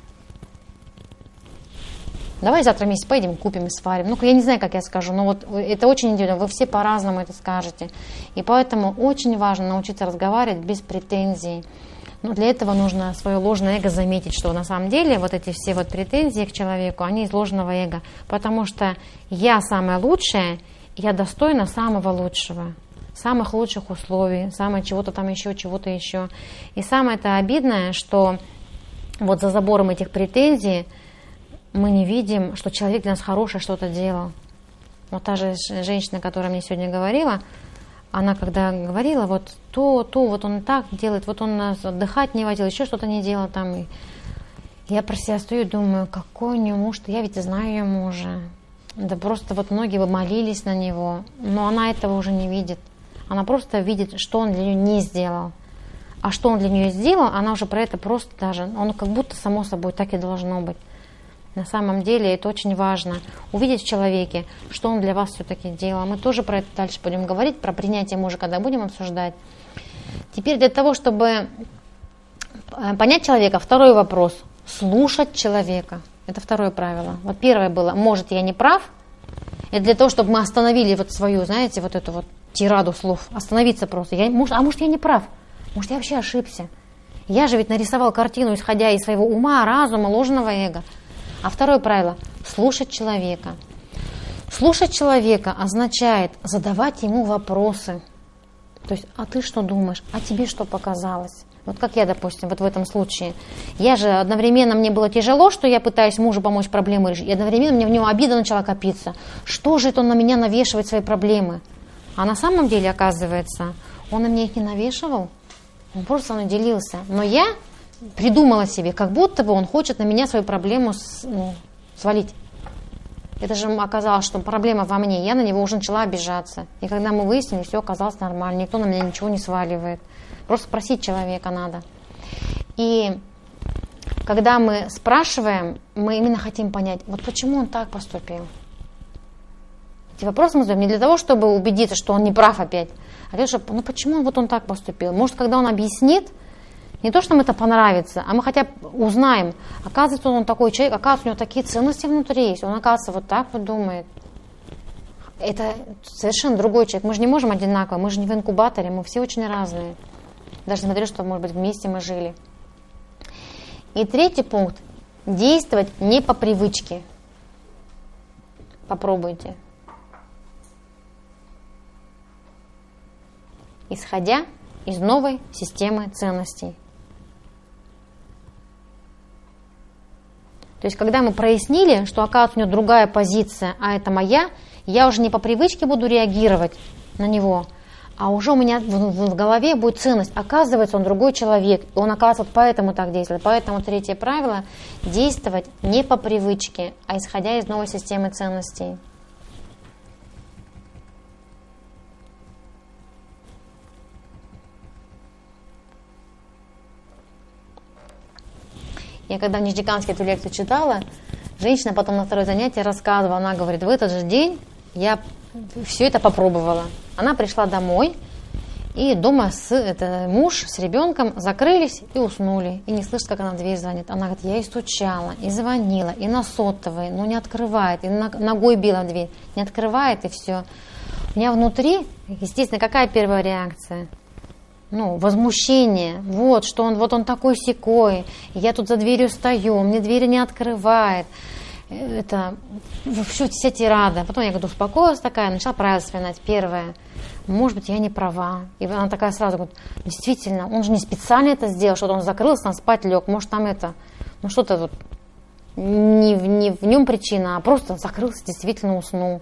Давай завтра вместе поедем, купим и сварим. Ну, я не знаю, как я скажу, но вот это очень индивидуально, вы все по-разному это скажете. И поэтому очень важно научиться разговаривать без претензий. Но для этого нужно свое ложное эго заметить, что на самом деле вот эти все вот претензии к человеку, они из ложного эго. Потому что я самая лучшая, я достойна самого лучшего, самых лучших условий, самое чего-то там еще, чего-то еще. И самое-то обидное, что вот за забором этих претензий мы не видим, что человек для нас хорошее что-то делал. Вот та же женщина, которая мне сегодня говорила, она когда говорила, вот то, то, вот он так делает, вот он нас отдыхать не водил, еще что-то не делал там. И я про себя стою и думаю, какой у нее муж-то, я ведь знаю ее мужа. Да просто вот многие бы молились на него, но она этого уже не видит. Она просто видит, что он для нее не сделал. А что он для нее сделал, она уже про это просто даже, он как будто само собой так и должно быть. На самом деле это очень важно. Увидеть в человеке, что он для вас все-таки делал. Мы тоже про это дальше будем говорить, про принятие мужа, когда будем обсуждать. Теперь для того, чтобы понять человека, второй вопрос. Слушать человека. Это второе правило. Вот первое было, может, я не прав. Это для того, чтобы мы остановили вот свою, знаете, вот эту вот тираду слов. Остановиться просто. Я, может, а может, я не прав? Может, я вообще ошибся? Я же ведь нарисовал картину, исходя из своего ума, разума, ложного эго. А второе правило – слушать человека. Слушать человека означает задавать ему вопросы. То есть, а ты что думаешь? А тебе что показалось? Вот как я, допустим, вот в этом случае. Я же одновременно, мне было тяжело, что я пытаюсь мужу помочь проблемы решить, и одновременно мне в него обида начала копиться. Что же это он на меня навешивает свои проблемы? А на самом деле, оказывается, он на меня их не навешивал, он просто со мной делился. Но я придумала себе, как будто бы он хочет на меня свою проблему с, ну, свалить. Это же оказалось, что проблема во мне, я на него уже начала обижаться. И когда мы выяснили, все оказалось нормально, никто на меня ничего не сваливает. Просто спросить человека надо. И когда мы спрашиваем, мы именно хотим понять, вот почему он так поступил. Эти вопросы мы задаем не для того, чтобы убедиться, что он не прав опять, а для того, чтобы, ну почему вот он так поступил. Может, когда он объяснит, не то, что нам это понравится, а мы хотя бы узнаем, оказывается, он такой человек, оказывается, у него такие ценности внутри есть, он, оказывается, вот так вот думает. Это совершенно другой человек. Мы же не можем одинаково, мы же не в инкубаторе, мы все очень разные. Даже несмотря, что, может быть, вместе мы жили. И третий пункт. Действовать не по привычке. Попробуйте. Исходя из новой системы ценностей. То есть, когда мы прояснили, что, оказывается, у него другая позиция, а это моя, я уже не по привычке буду реагировать на него, а уже у меня в, в, в голове будет ценность. Оказывается, он другой человек, и он, оказывается, вот поэтому так действует. Поэтому третье правило – действовать не по привычке, а исходя из новой системы ценностей. Я когда в Нижнекамске эту лекцию читала, женщина потом на второе занятие рассказывала, она говорит, в этот же день я все это попробовала. Она пришла домой, и дома с, это, муж с ребенком закрылись и уснули. И не слышит, как она в дверь звонит. Она говорит, я и стучала, и звонила, и на сотовый, но не открывает, и ногой била в дверь, не открывает, и все. У меня внутри, естественно, какая первая реакция? Ну, возмущение, вот, что он, вот он такой-сякой, я тут за дверью стою, мне двери не открывает, это, все, вся тирада. Потом я говорю, успокоилась такая, начала правила вспоминать. Первое, может быть, я не права. И она такая сразу говорит, действительно, он же не специально это сделал, что он закрылся, там спать лег, может, там это, ну, что-то вот, не, не в нем причина, а просто закрылся, действительно уснул.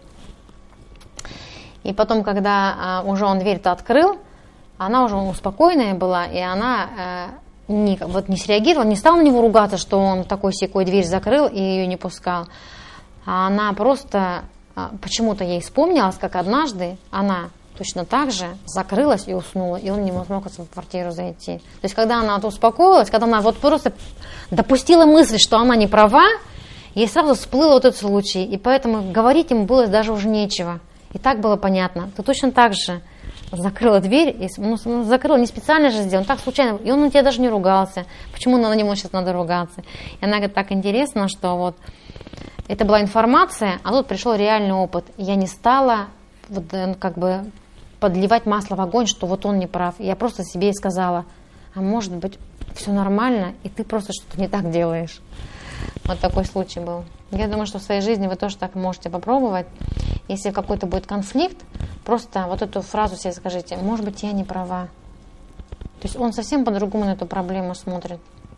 И потом, когда а, уже он дверь-то открыл, она уже успокоенная была, и она э, не, вот не среагировала, не стала на него ругаться, что он такой-сякой дверь закрыл и ее не пускал. А она просто э, почему-то ей вспомнилась, как однажды она точно так же закрылась и уснула, и он не мог в квартиру зайти. То есть, когда она вот успокоилась, когда она вот просто допустила мысль, что она не права, ей сразу всплыл вот этот случай, и поэтому говорить ему было даже уже нечего. И так было понятно. Ты точно так же закрыла дверь, и, ну, закрыла, не специально же сделал, так случайно, и он на тебя даже не ругался. Почему на него сейчас надо ругаться? И она говорит, так интересно, что вот это была информация, а тут пришел реальный опыт. Я не стала вот, как бы подливать масло в огонь, что вот он не прав. Я просто себе и сказала, а может быть, все нормально, и ты просто что-то не так делаешь. Вот такой случай был. Я думаю, что в своей жизни вы тоже так можете попробовать. Если какой-то будет конфликт, просто вот эту фразу себе скажите, может быть, я не права. То есть он совсем по-другому на эту проблему смотрит.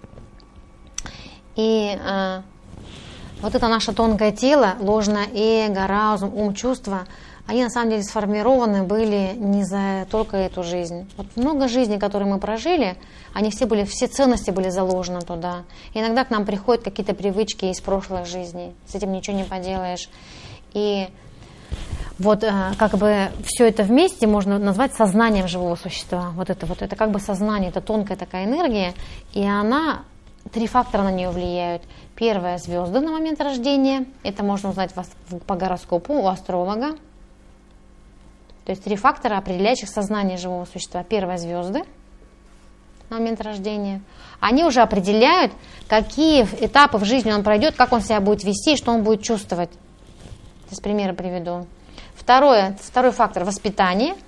И э, вот это наше тонкое тело, ложное эго, разум, ум, чувства, они на самом деле сформированы были не за только эту жизнь. Вот много жизней, которые мы прожили, они все были, все ценности были заложены туда. И иногда к нам приходят какие-то привычки из прошлых жизней. С этим ничего не поделаешь. И вот как бы все это вместе можно назвать сознанием живого существа. Вот это вот, это как бы сознание, это тонкая такая энергия, и она, три фактора на нее влияют. Первое, звезды на момент рождения, это можно узнать по гороскопу у астролога. То есть три фактора, определяющих сознание живого существа. Первое — звезды на момент рождения. Они уже определяют, какие этапы в жизни он пройдет, как он себя будет вести и что он будет чувствовать. Сейчас примеры приведу. Второе, второй фактор — воспитание.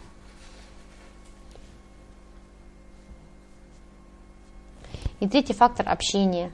И третий фактор — общение.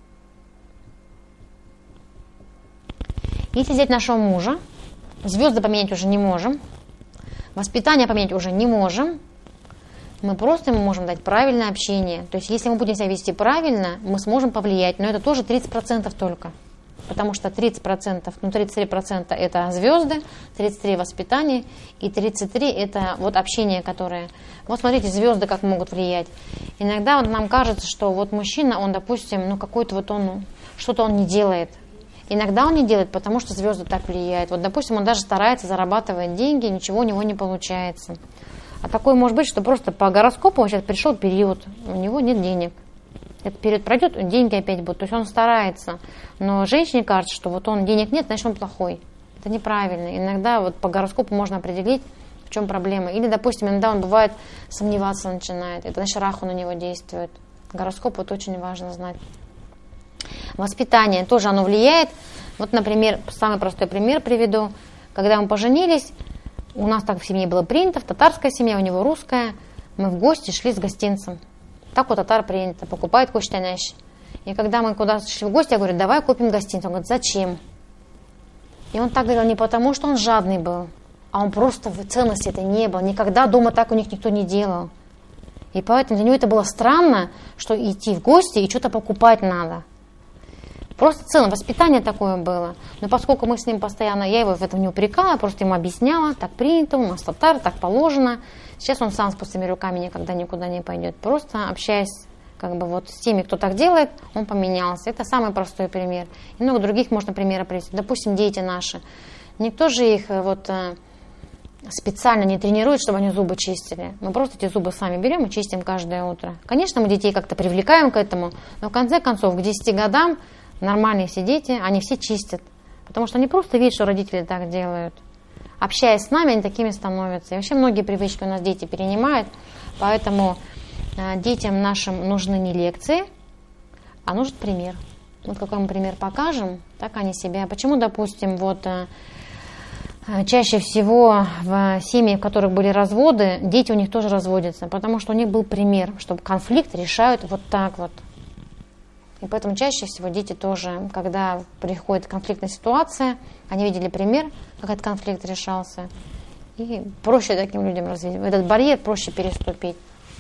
Если взять нашего мужа, звезды поменять уже не можем, воспитание поменять уже не можем, мы просто ему можем дать правильное общение. То есть если мы будем себя вести правильно, мы сможем повлиять, но это тоже тридцать процентов только. Потому что тридцать процентов, ну тридцать три процента это звезды, тридцать три процента воспитание и тридцать три процента это вот общение, которое... Вот смотрите, звезды как могут влиять. Иногда вот нам кажется, что вот мужчина, он, допустим, ну какой-то вот он, что-то он не делает. Иногда он не делает, потому что звезды так влияют. Вот, допустим, он даже старается зарабатывать деньги, ничего у него не получается. А такое может быть, что просто по гороскопу сейчас пришел период, у него нет денег. Этот период пройдет, деньги опять будут. То есть он старается. Но женщине кажется, что вот он денег нет, значит он плохой. Это неправильно. Иногда вот по гороскопу можно определить, в чем проблема. Или, допустим, иногда он бывает сомневаться начинает. Это значит Раху на него действует. Гороскоп вот очень важно знать. Воспитание тоже оно влияет. Вот, например, самый простой пример приведу. Когда мы поженились, у нас так в семье было принято, в татарская семья, у него русская. Мы в гости шли с гостинцем. Так у татар принято, покупает куштанящ. И когда мы куда-то шли в гости, я говорю, давай купим гостинец. Он говорит, зачем? И он так говорил не потому, что он жадный был, а он просто в ценности это не было. Никогда дома так у них никто не делал. И поэтому для него это было странно, что идти в гости и что-то покупать надо. Просто ценно, воспитание такое было. Но поскольку мы с ним постоянно, я его в этом не упрекала, просто ему объясняла, так принято, у нас татар, так положено. Сейчас он сам с пустыми руками никогда никуда не пойдет. Просто общаясь как бы вот с теми, кто так делает, он поменялся. Это самый простой пример. И много других можно примеров привести. Допустим, дети наши. Никто же их вот специально не тренирует, чтобы они зубы чистили. Мы просто эти зубы сами берем и чистим каждое утро. Конечно, мы детей как-то привлекаем к этому, но в конце концов к десяти годам нормальные все дети, они все чистят. Потому что они просто видят, что родители так делают. Общаясь с нами, они такими становятся. И вообще многие привычки у нас дети перенимают. Поэтому э, детям нашим нужны не лекции, а нужен пример. Вот какой мы пример покажем, так они себя. Почему, допустим, вот э, чаще всего в семьях, в которых были разводы, дети у них тоже разводятся. Потому что у них был пример, что конфликт решают вот так вот. И поэтому чаще всего дети тоже, когда приходит конфликтная ситуация, они видели пример, как этот конфликт решался, и проще таким людям развить. Этот барьер проще переступить.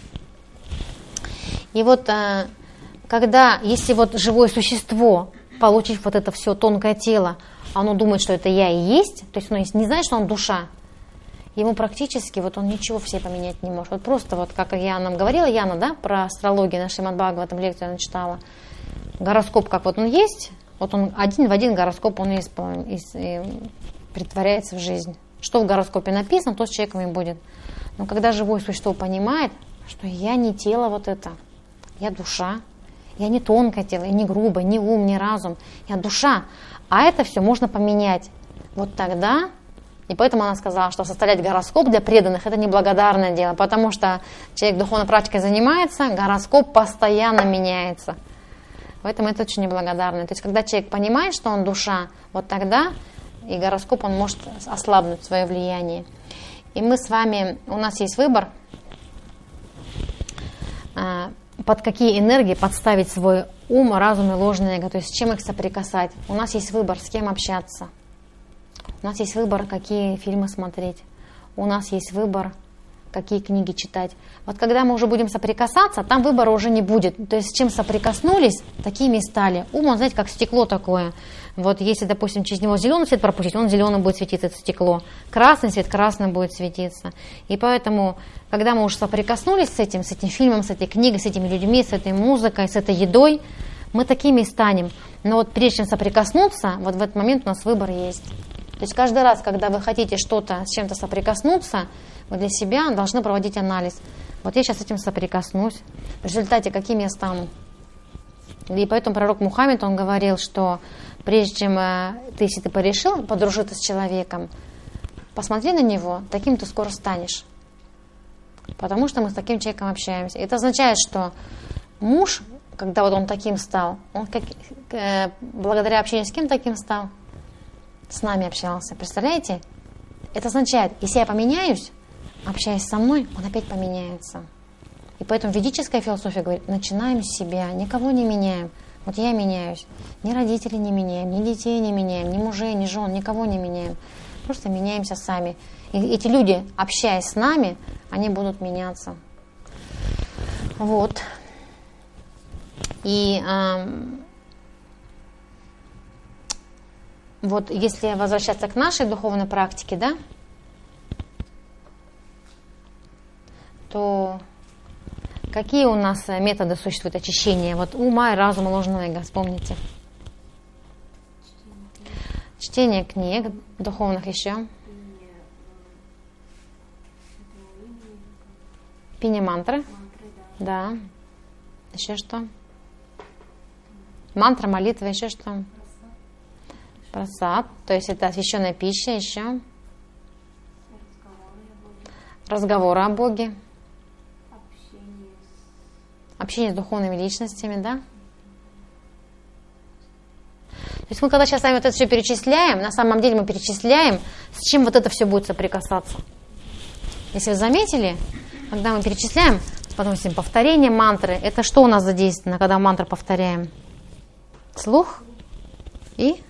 И вот когда, если вот живое существо, получив вот это все тонкое тело, оно думает, что это я и есть, то есть оно не знает, что он душа, ему практически вот он ничего в себе поменять не может. Вот просто вот, как я нам говорила, Яна, да, про астрологию, нашей Мадбхагаватам лекцию она читала, гороскоп, как вот он есть, вот он один в один гороскоп, он и, и, и притворяется в жизнь. Что в гороскопе написано, то с человеком и будет. Но когда живое существо понимает, что я не тело вот это, я душа, я не тонкое тело, я не грубое, не ум, не разум, я душа, а это все можно поменять. Вот тогда, и поэтому она сказала, что составлять гороскоп для преданных это неблагодарное дело, потому что человек духовной практикой занимается, гороскоп постоянно меняется. Поэтому это очень неблагодарно. То есть, когда человек понимает, что он душа, вот тогда и гороскоп, он может ослабнуть свое влияние. И мы с вами, у нас есть выбор, под какие энергии подставить свой ум, разум и ложное эго, то есть с чем их соприкасать. У нас есть выбор, с кем общаться. У нас есть выбор, какие фильмы смотреть. У нас есть выбор, какие книги читать. Вот когда мы уже будем соприкасаться, там выбора уже не будет. То есть с чем соприкоснулись, такими и стали. Ум, он, знаете, как стекло такое. Вот если, допустим, через него зеленый свет пропустить, он зеленым будет светиться, это стекло. Красный свет красным будет светиться. И поэтому, когда мы уже соприкоснулись с этим, с этим фильмом, с этой книгой, с этими людьми, с этой музыкой, с этой едой, мы такими и станем. Но вот прежде чем соприкоснуться, вот в этот момент у нас выбор есть. То есть каждый раз, когда вы хотите что-то, с чем-то соприкоснуться, вы для себя должны проводить анализ. Вот я сейчас с этим соприкоснусь. В результате каким я стану? И поэтому пророк Мухаммед, он говорил, что прежде чем ты, если ты порешил подружиться с человеком, посмотри на него, таким ты скоро станешь. Потому что мы с таким человеком общаемся. Это означает, что муж, когда вот он таким стал, он как, э, благодаря общению с кем таким стал? С нами общался. Представляете? Это означает, если я поменяюсь, общаясь со мной, он опять поменяется. И поэтому ведическая философия говорит, начинаем с себя, никого не меняем. Вот я меняюсь. Ни родителей не меняем, ни детей не меняем, ни мужей, ни жен, никого не меняем. Просто меняемся сами. И эти люди, общаясь с нами, они будут меняться. Вот. И эм, вот если возвращаться к нашей духовной практике, да, то какие у нас методы существуют очищения? Вот ума и разума, ложного эго, вспомните. Чтение книг духовных еще. Пение мантры. Да. Еще что? Мантра, молитва, еще что? Прасад. То есть это освященная пища, еще. Разговоры о Боге. Общение с духовными личностями, да? То есть мы когда сейчас с вами вот это все перечисляем, на самом деле мы перечисляем, с чем вот это все будет соприкасаться. Если вы заметили, когда мы перечисляем, потом с повторение мантры, это что у нас задействовано, когда мантры повторяем? Слух и,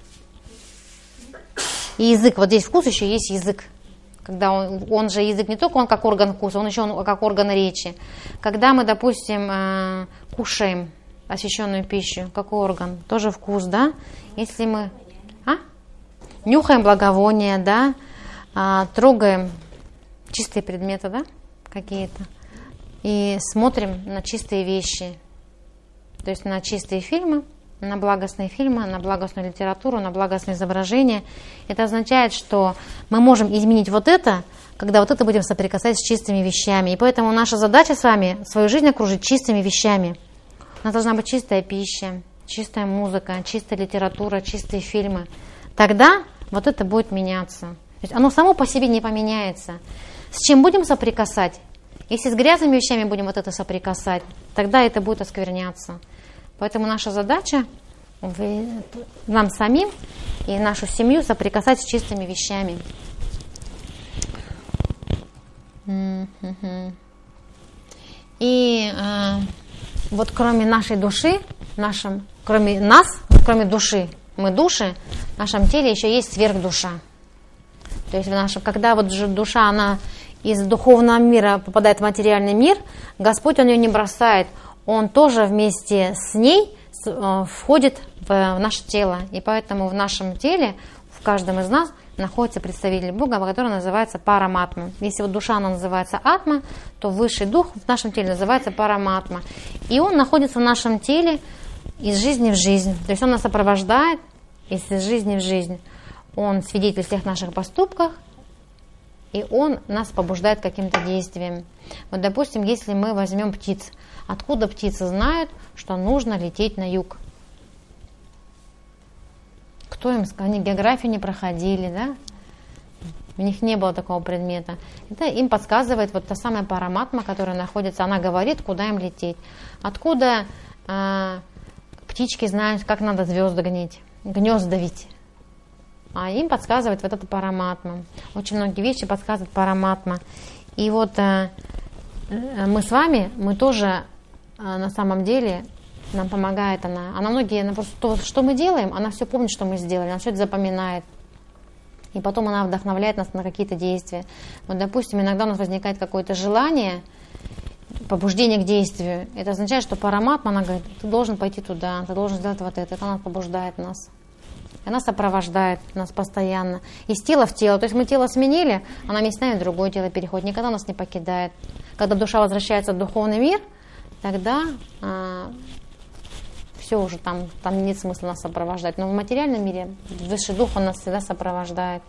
и язык. Вот здесь вкус еще есть язык. Когда он, он же язык не только он как орган вкуса, он еще он как орган речи. Когда мы, допустим, э, кушаем освященную пищу, какой орган? Тоже вкус, да? Если мы а? нюхаем благовония, да, а, трогаем чистые предметы, да, какие-то, и смотрим на чистые вещи, то есть на чистые фильмы, на благостные фильмы, на благостную литературу, на благостные изображения. Это означает, что мы можем изменить вот это, когда вот это будем соприкасаться с чистыми вещами. И поэтому наша задача с вами свою жизнь окружить чистыми вещами. У нас должна быть чистая пища, чистая музыка, чистая литература, чистые фильмы. Тогда вот это будет меняться. То есть оно само по себе не поменяется. С чем будем соприкасать? Если с грязными вещами будем вот это соприкасать, тогда это будет оскверняться. Поэтому наша задача нам самим и нашу семью соприкасать с чистыми вещами. И э, вот кроме нашей души, нашем, кроме нас, кроме души, мы души, в нашем теле еще есть сверхдуша. То есть в нашем, когда вот душа, она из духовного мира попадает в материальный мир, Господь, Он ее не бросает. Он тоже вместе с ней входит в наше тело. И поэтому в нашем теле, в каждом из нас, находится представитель Бога, который называется Параматма. Если вот душа, она называется Атма, то высший дух в нашем теле называется Параматма. И он находится в нашем теле из жизни в жизнь. То есть он нас сопровождает из жизни в жизнь. Он свидетель всех наших поступках, и он нас побуждает к каким-то действиям. Вот, допустим, если мы возьмем птиц, откуда птицы знают, что нужно лететь на юг? Кто им сказал? Они географию не проходили, да? У них не было такого предмета. Это им подсказывает вот та самая Параматма, которая находится, она говорит, куда им лететь. Откуда э, птички знают, как надо звезды гнить, гнезда вить? А им подсказывает вот эта Параматма. Очень многие вещи подсказывает Параматма. И вот э, мы с вами, мы тоже э, на самом деле, нам помогает она. Она многие, она просто то, что мы делаем, она все помнит, что мы сделали, она все это запоминает. И потом она вдохновляет нас на какие-то действия. Вот, допустим, иногда у нас возникает какое-то желание, побуждение к действию. Это означает, что Параматма, она говорит, ты должен пойти туда, ты должен сделать вот это. Это она побуждает нас. Она сопровождает нас постоянно. Из тела в тело. То есть мы тело сменили, она местами в другое тело переходит. Никогда нас не покидает. Когда душа возвращается в духовный мир, тогда а, все уже, там, там нет смысла нас сопровождать. Но в материальном мире высший дух, он нас всегда сопровождает.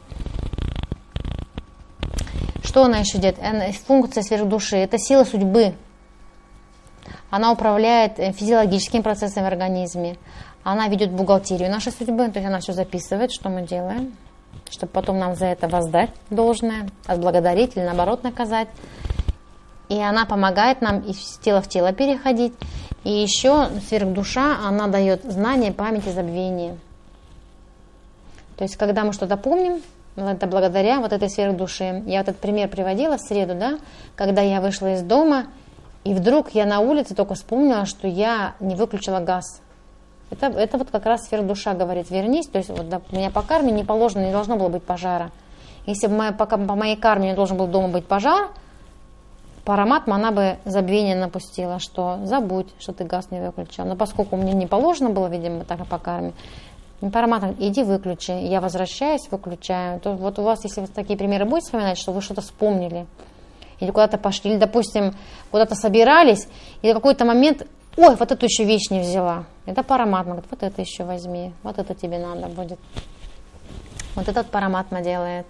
Что она еще делает? Функция сверхдуши. Это сила судьбы. Она управляет физиологическими процессами в организме. Она ведет бухгалтерию нашей судьбы, то есть она все записывает, что мы делаем. чтобы потом нам за это воздать должное, отблагодарить или наоборот наказать. И она помогает нам из тела в тело переходить. И еще сверхдуша, она дает знание, память и забвение. То есть, когда мы что-то помним, это благодаря вот этой сверхдуше. Я вот этот пример приводила в среду, да, когда я вышла из дома, и вдруг я на улице только вспомнила, что я не выключила газ. Это, это вот как раз сверхдуша говорит, вернись, то есть вот, да, у меня по карме не положено, не должно было быть пожара. Если бы моя, по, по моей карме не должен был дома быть пожар, Параматма, она бы забвение напустила, что забудь, что ты газ не выключил. Но поскольку мне не положено было, видимо, так и по карме, Параматма, иди выключи. Я возвращаюсь, выключаю. То вот у вас, если вы такие примеры будете вспоминать, что вы что-то вспомнили, или куда-то пошли, или, допустим, куда-то собирались, и в какой-то момент, ой, вот эту еще вещь не взяла. Это Параматма, говорит, вот это еще возьми, вот это тебе надо будет. Вот этот Параматма делает.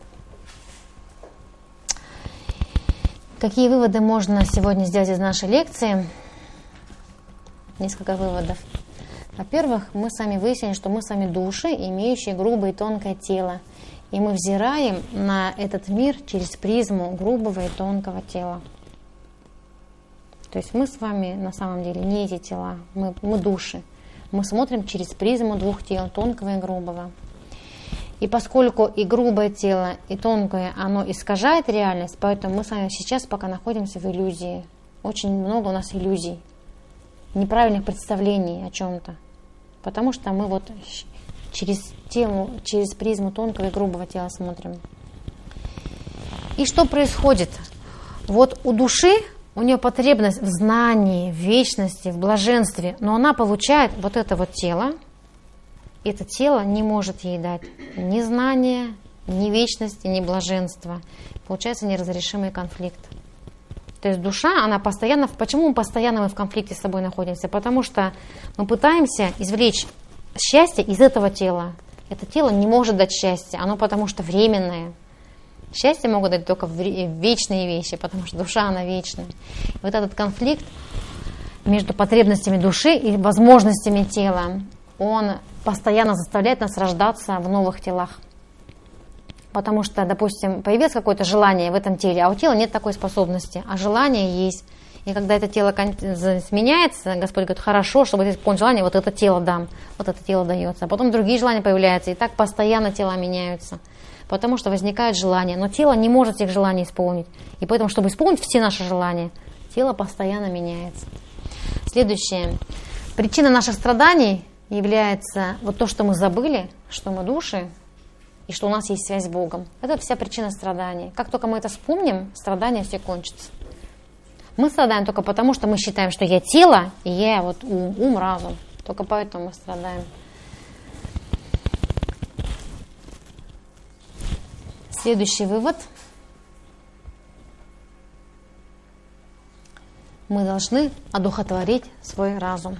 Какие выводы можно сегодня сделать из нашей лекции? Несколько выводов. Во-первых, мы с вами выяснили, что мы с вами души, имеющие грубое и тонкое тело. И мы взираем на этот мир через призму грубого и тонкого тела. То есть мы с вами на самом деле не эти тела, мы, мы души. Мы смотрим через призму двух тел, тонкого и грубого. И поскольку и грубое тело, и тонкое, оно искажает реальность, поэтому мы с вами сейчас пока находимся в иллюзии. Очень много у нас иллюзий, неправильных представлений о чем-то. Потому что мы вот через тело, через призму тонкого и грубого тела смотрим. И что происходит? Вот у души, у нее потребность в знании, в вечности, в блаженстве, но она получает вот это вот тело. Это тело не может ей дать ни знания, ни вечности, ни блаженства. Получается неразрешимый конфликт. То есть душа, она постоянно... Почему мы постоянно мы в конфликте с собой находимся? Потому что мы пытаемся извлечь счастье из этого тела. Это тело не может дать счастье, оно потому что временное. Счастье могут дать только вечные вещи, потому что душа, она вечная. И вот этот конфликт между потребностями души и возможностями тела, он постоянно заставляет нас рождаться в новых телах. Потому что, допустим, появилось какое-то желание в этом теле, а у тела нет такой способности, а желание есть. И когда это тело сменяется, Господь говорит, хорошо, чтобы исполнить желание, вот это тело дам, вот это тело дается. А потом другие желания появляются, и так постоянно тела меняются. Потому что возникают желания, но тело не может этих желаний исполнить. И поэтому, чтобы исполнить все наши желания, тело постоянно меняется. Следующее. Причина наших страданий является вот то, что мы забыли, что мы души, и что у нас есть связь с Богом. Это вся причина страданий. Как только мы это вспомним, страдания все кончатся. Мы страдаем только потому, что мы считаем, что я тело, и я вот ум, ум, разум. Только поэтому мы страдаем. Следующий вывод. Мы должны одухотворить свой разум.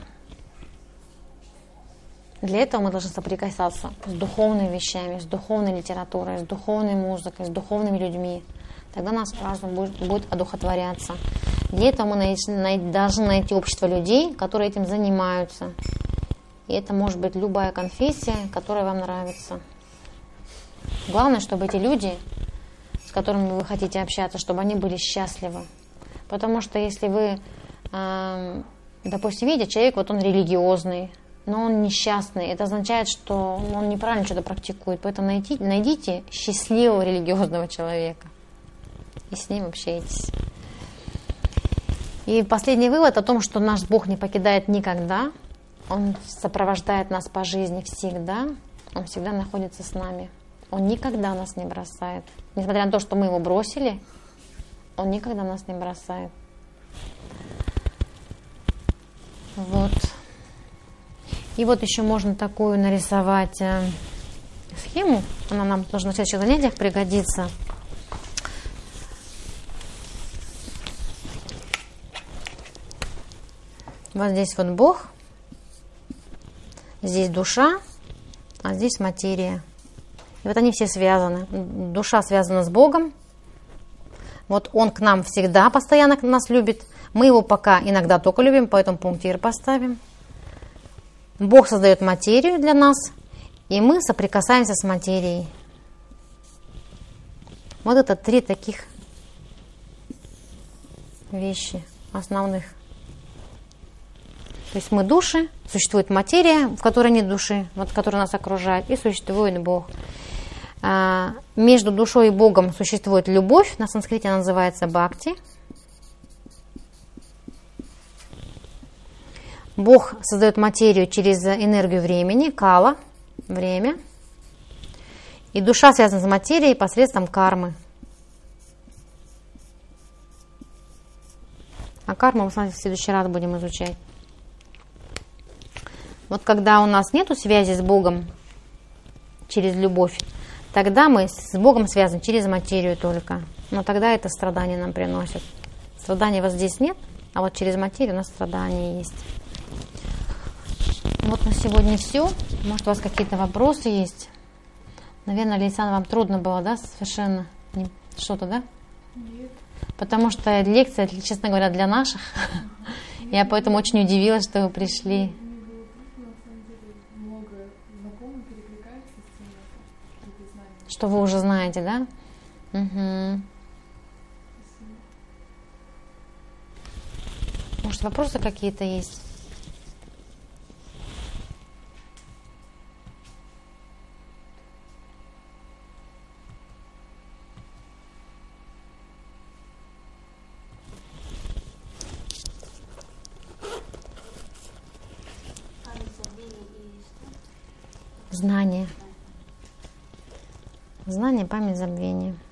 Для этого мы должны соприкасаться с духовными вещами, с духовной литературой, с духовной музыкой, с духовными людьми. Тогда наш разум будет, будет одухотворяться. Для этого мы най- должны найти общество людей, которые этим занимаются. И это может быть любая конфессия, которая вам нравится. Главное, чтобы эти люди, с которыми вы хотите общаться, чтобы они были счастливы. Потому что если вы, э, допустим, видите, человек, вот он религиозный, но он несчастный, это означает, что он неправильно что-то практикует. Поэтому найдите, найдите счастливого религиозного человека и с ним общайтесь. И последний вывод о том, что наш Бог не покидает никогда. Он сопровождает нас по жизни всегда. Он всегда находится с нами. Он никогда нас не бросает. Несмотря на то, что мы его бросили, он никогда нас не бросает. Вот. И вот еще можно такую нарисовать э, схему. Она нам должна в следующих занятиях пригодиться. Вот здесь вот Бог, здесь душа, а здесь материя. И вот они все связаны. Душа связана с Богом. Вот Он к нам всегда постоянно нас любит. Мы его пока иногда только любим, поэтому пунктир поставим. Бог создает материю для нас, и мы соприкасаемся с материей. Вот это три таких вещи основных. То есть мы души, существует материя, в которой нет души, вот, которая нас окружает, и существует Бог. А, между душой и Богом существует любовь, на санскрите она называется бхакти. Бог создает материю через энергию времени, кала, время. И душа связана с материей посредством кармы. А карму мы с вами в следующий раз будем изучать. Вот когда у нас нет связи с Богом через любовь, тогда мы с Богом связаны через материю только. Но тогда это страдания нам приносят. Страданий вот здесь нет, а вот через материю у нас страдания есть. Вот на сегодня все. Может, у вас какие-то вопросы есть? Наверное, Лейсан, вам трудно было, да, совершенно что-то, да? Нет. Потому что лекция, честно говоря, для наших. Я поэтому очень удивилась, что вы пришли. Что вы уже знаете, да? Угу. Может, вопросы какие-то есть? Знание. Знание, память, забвение.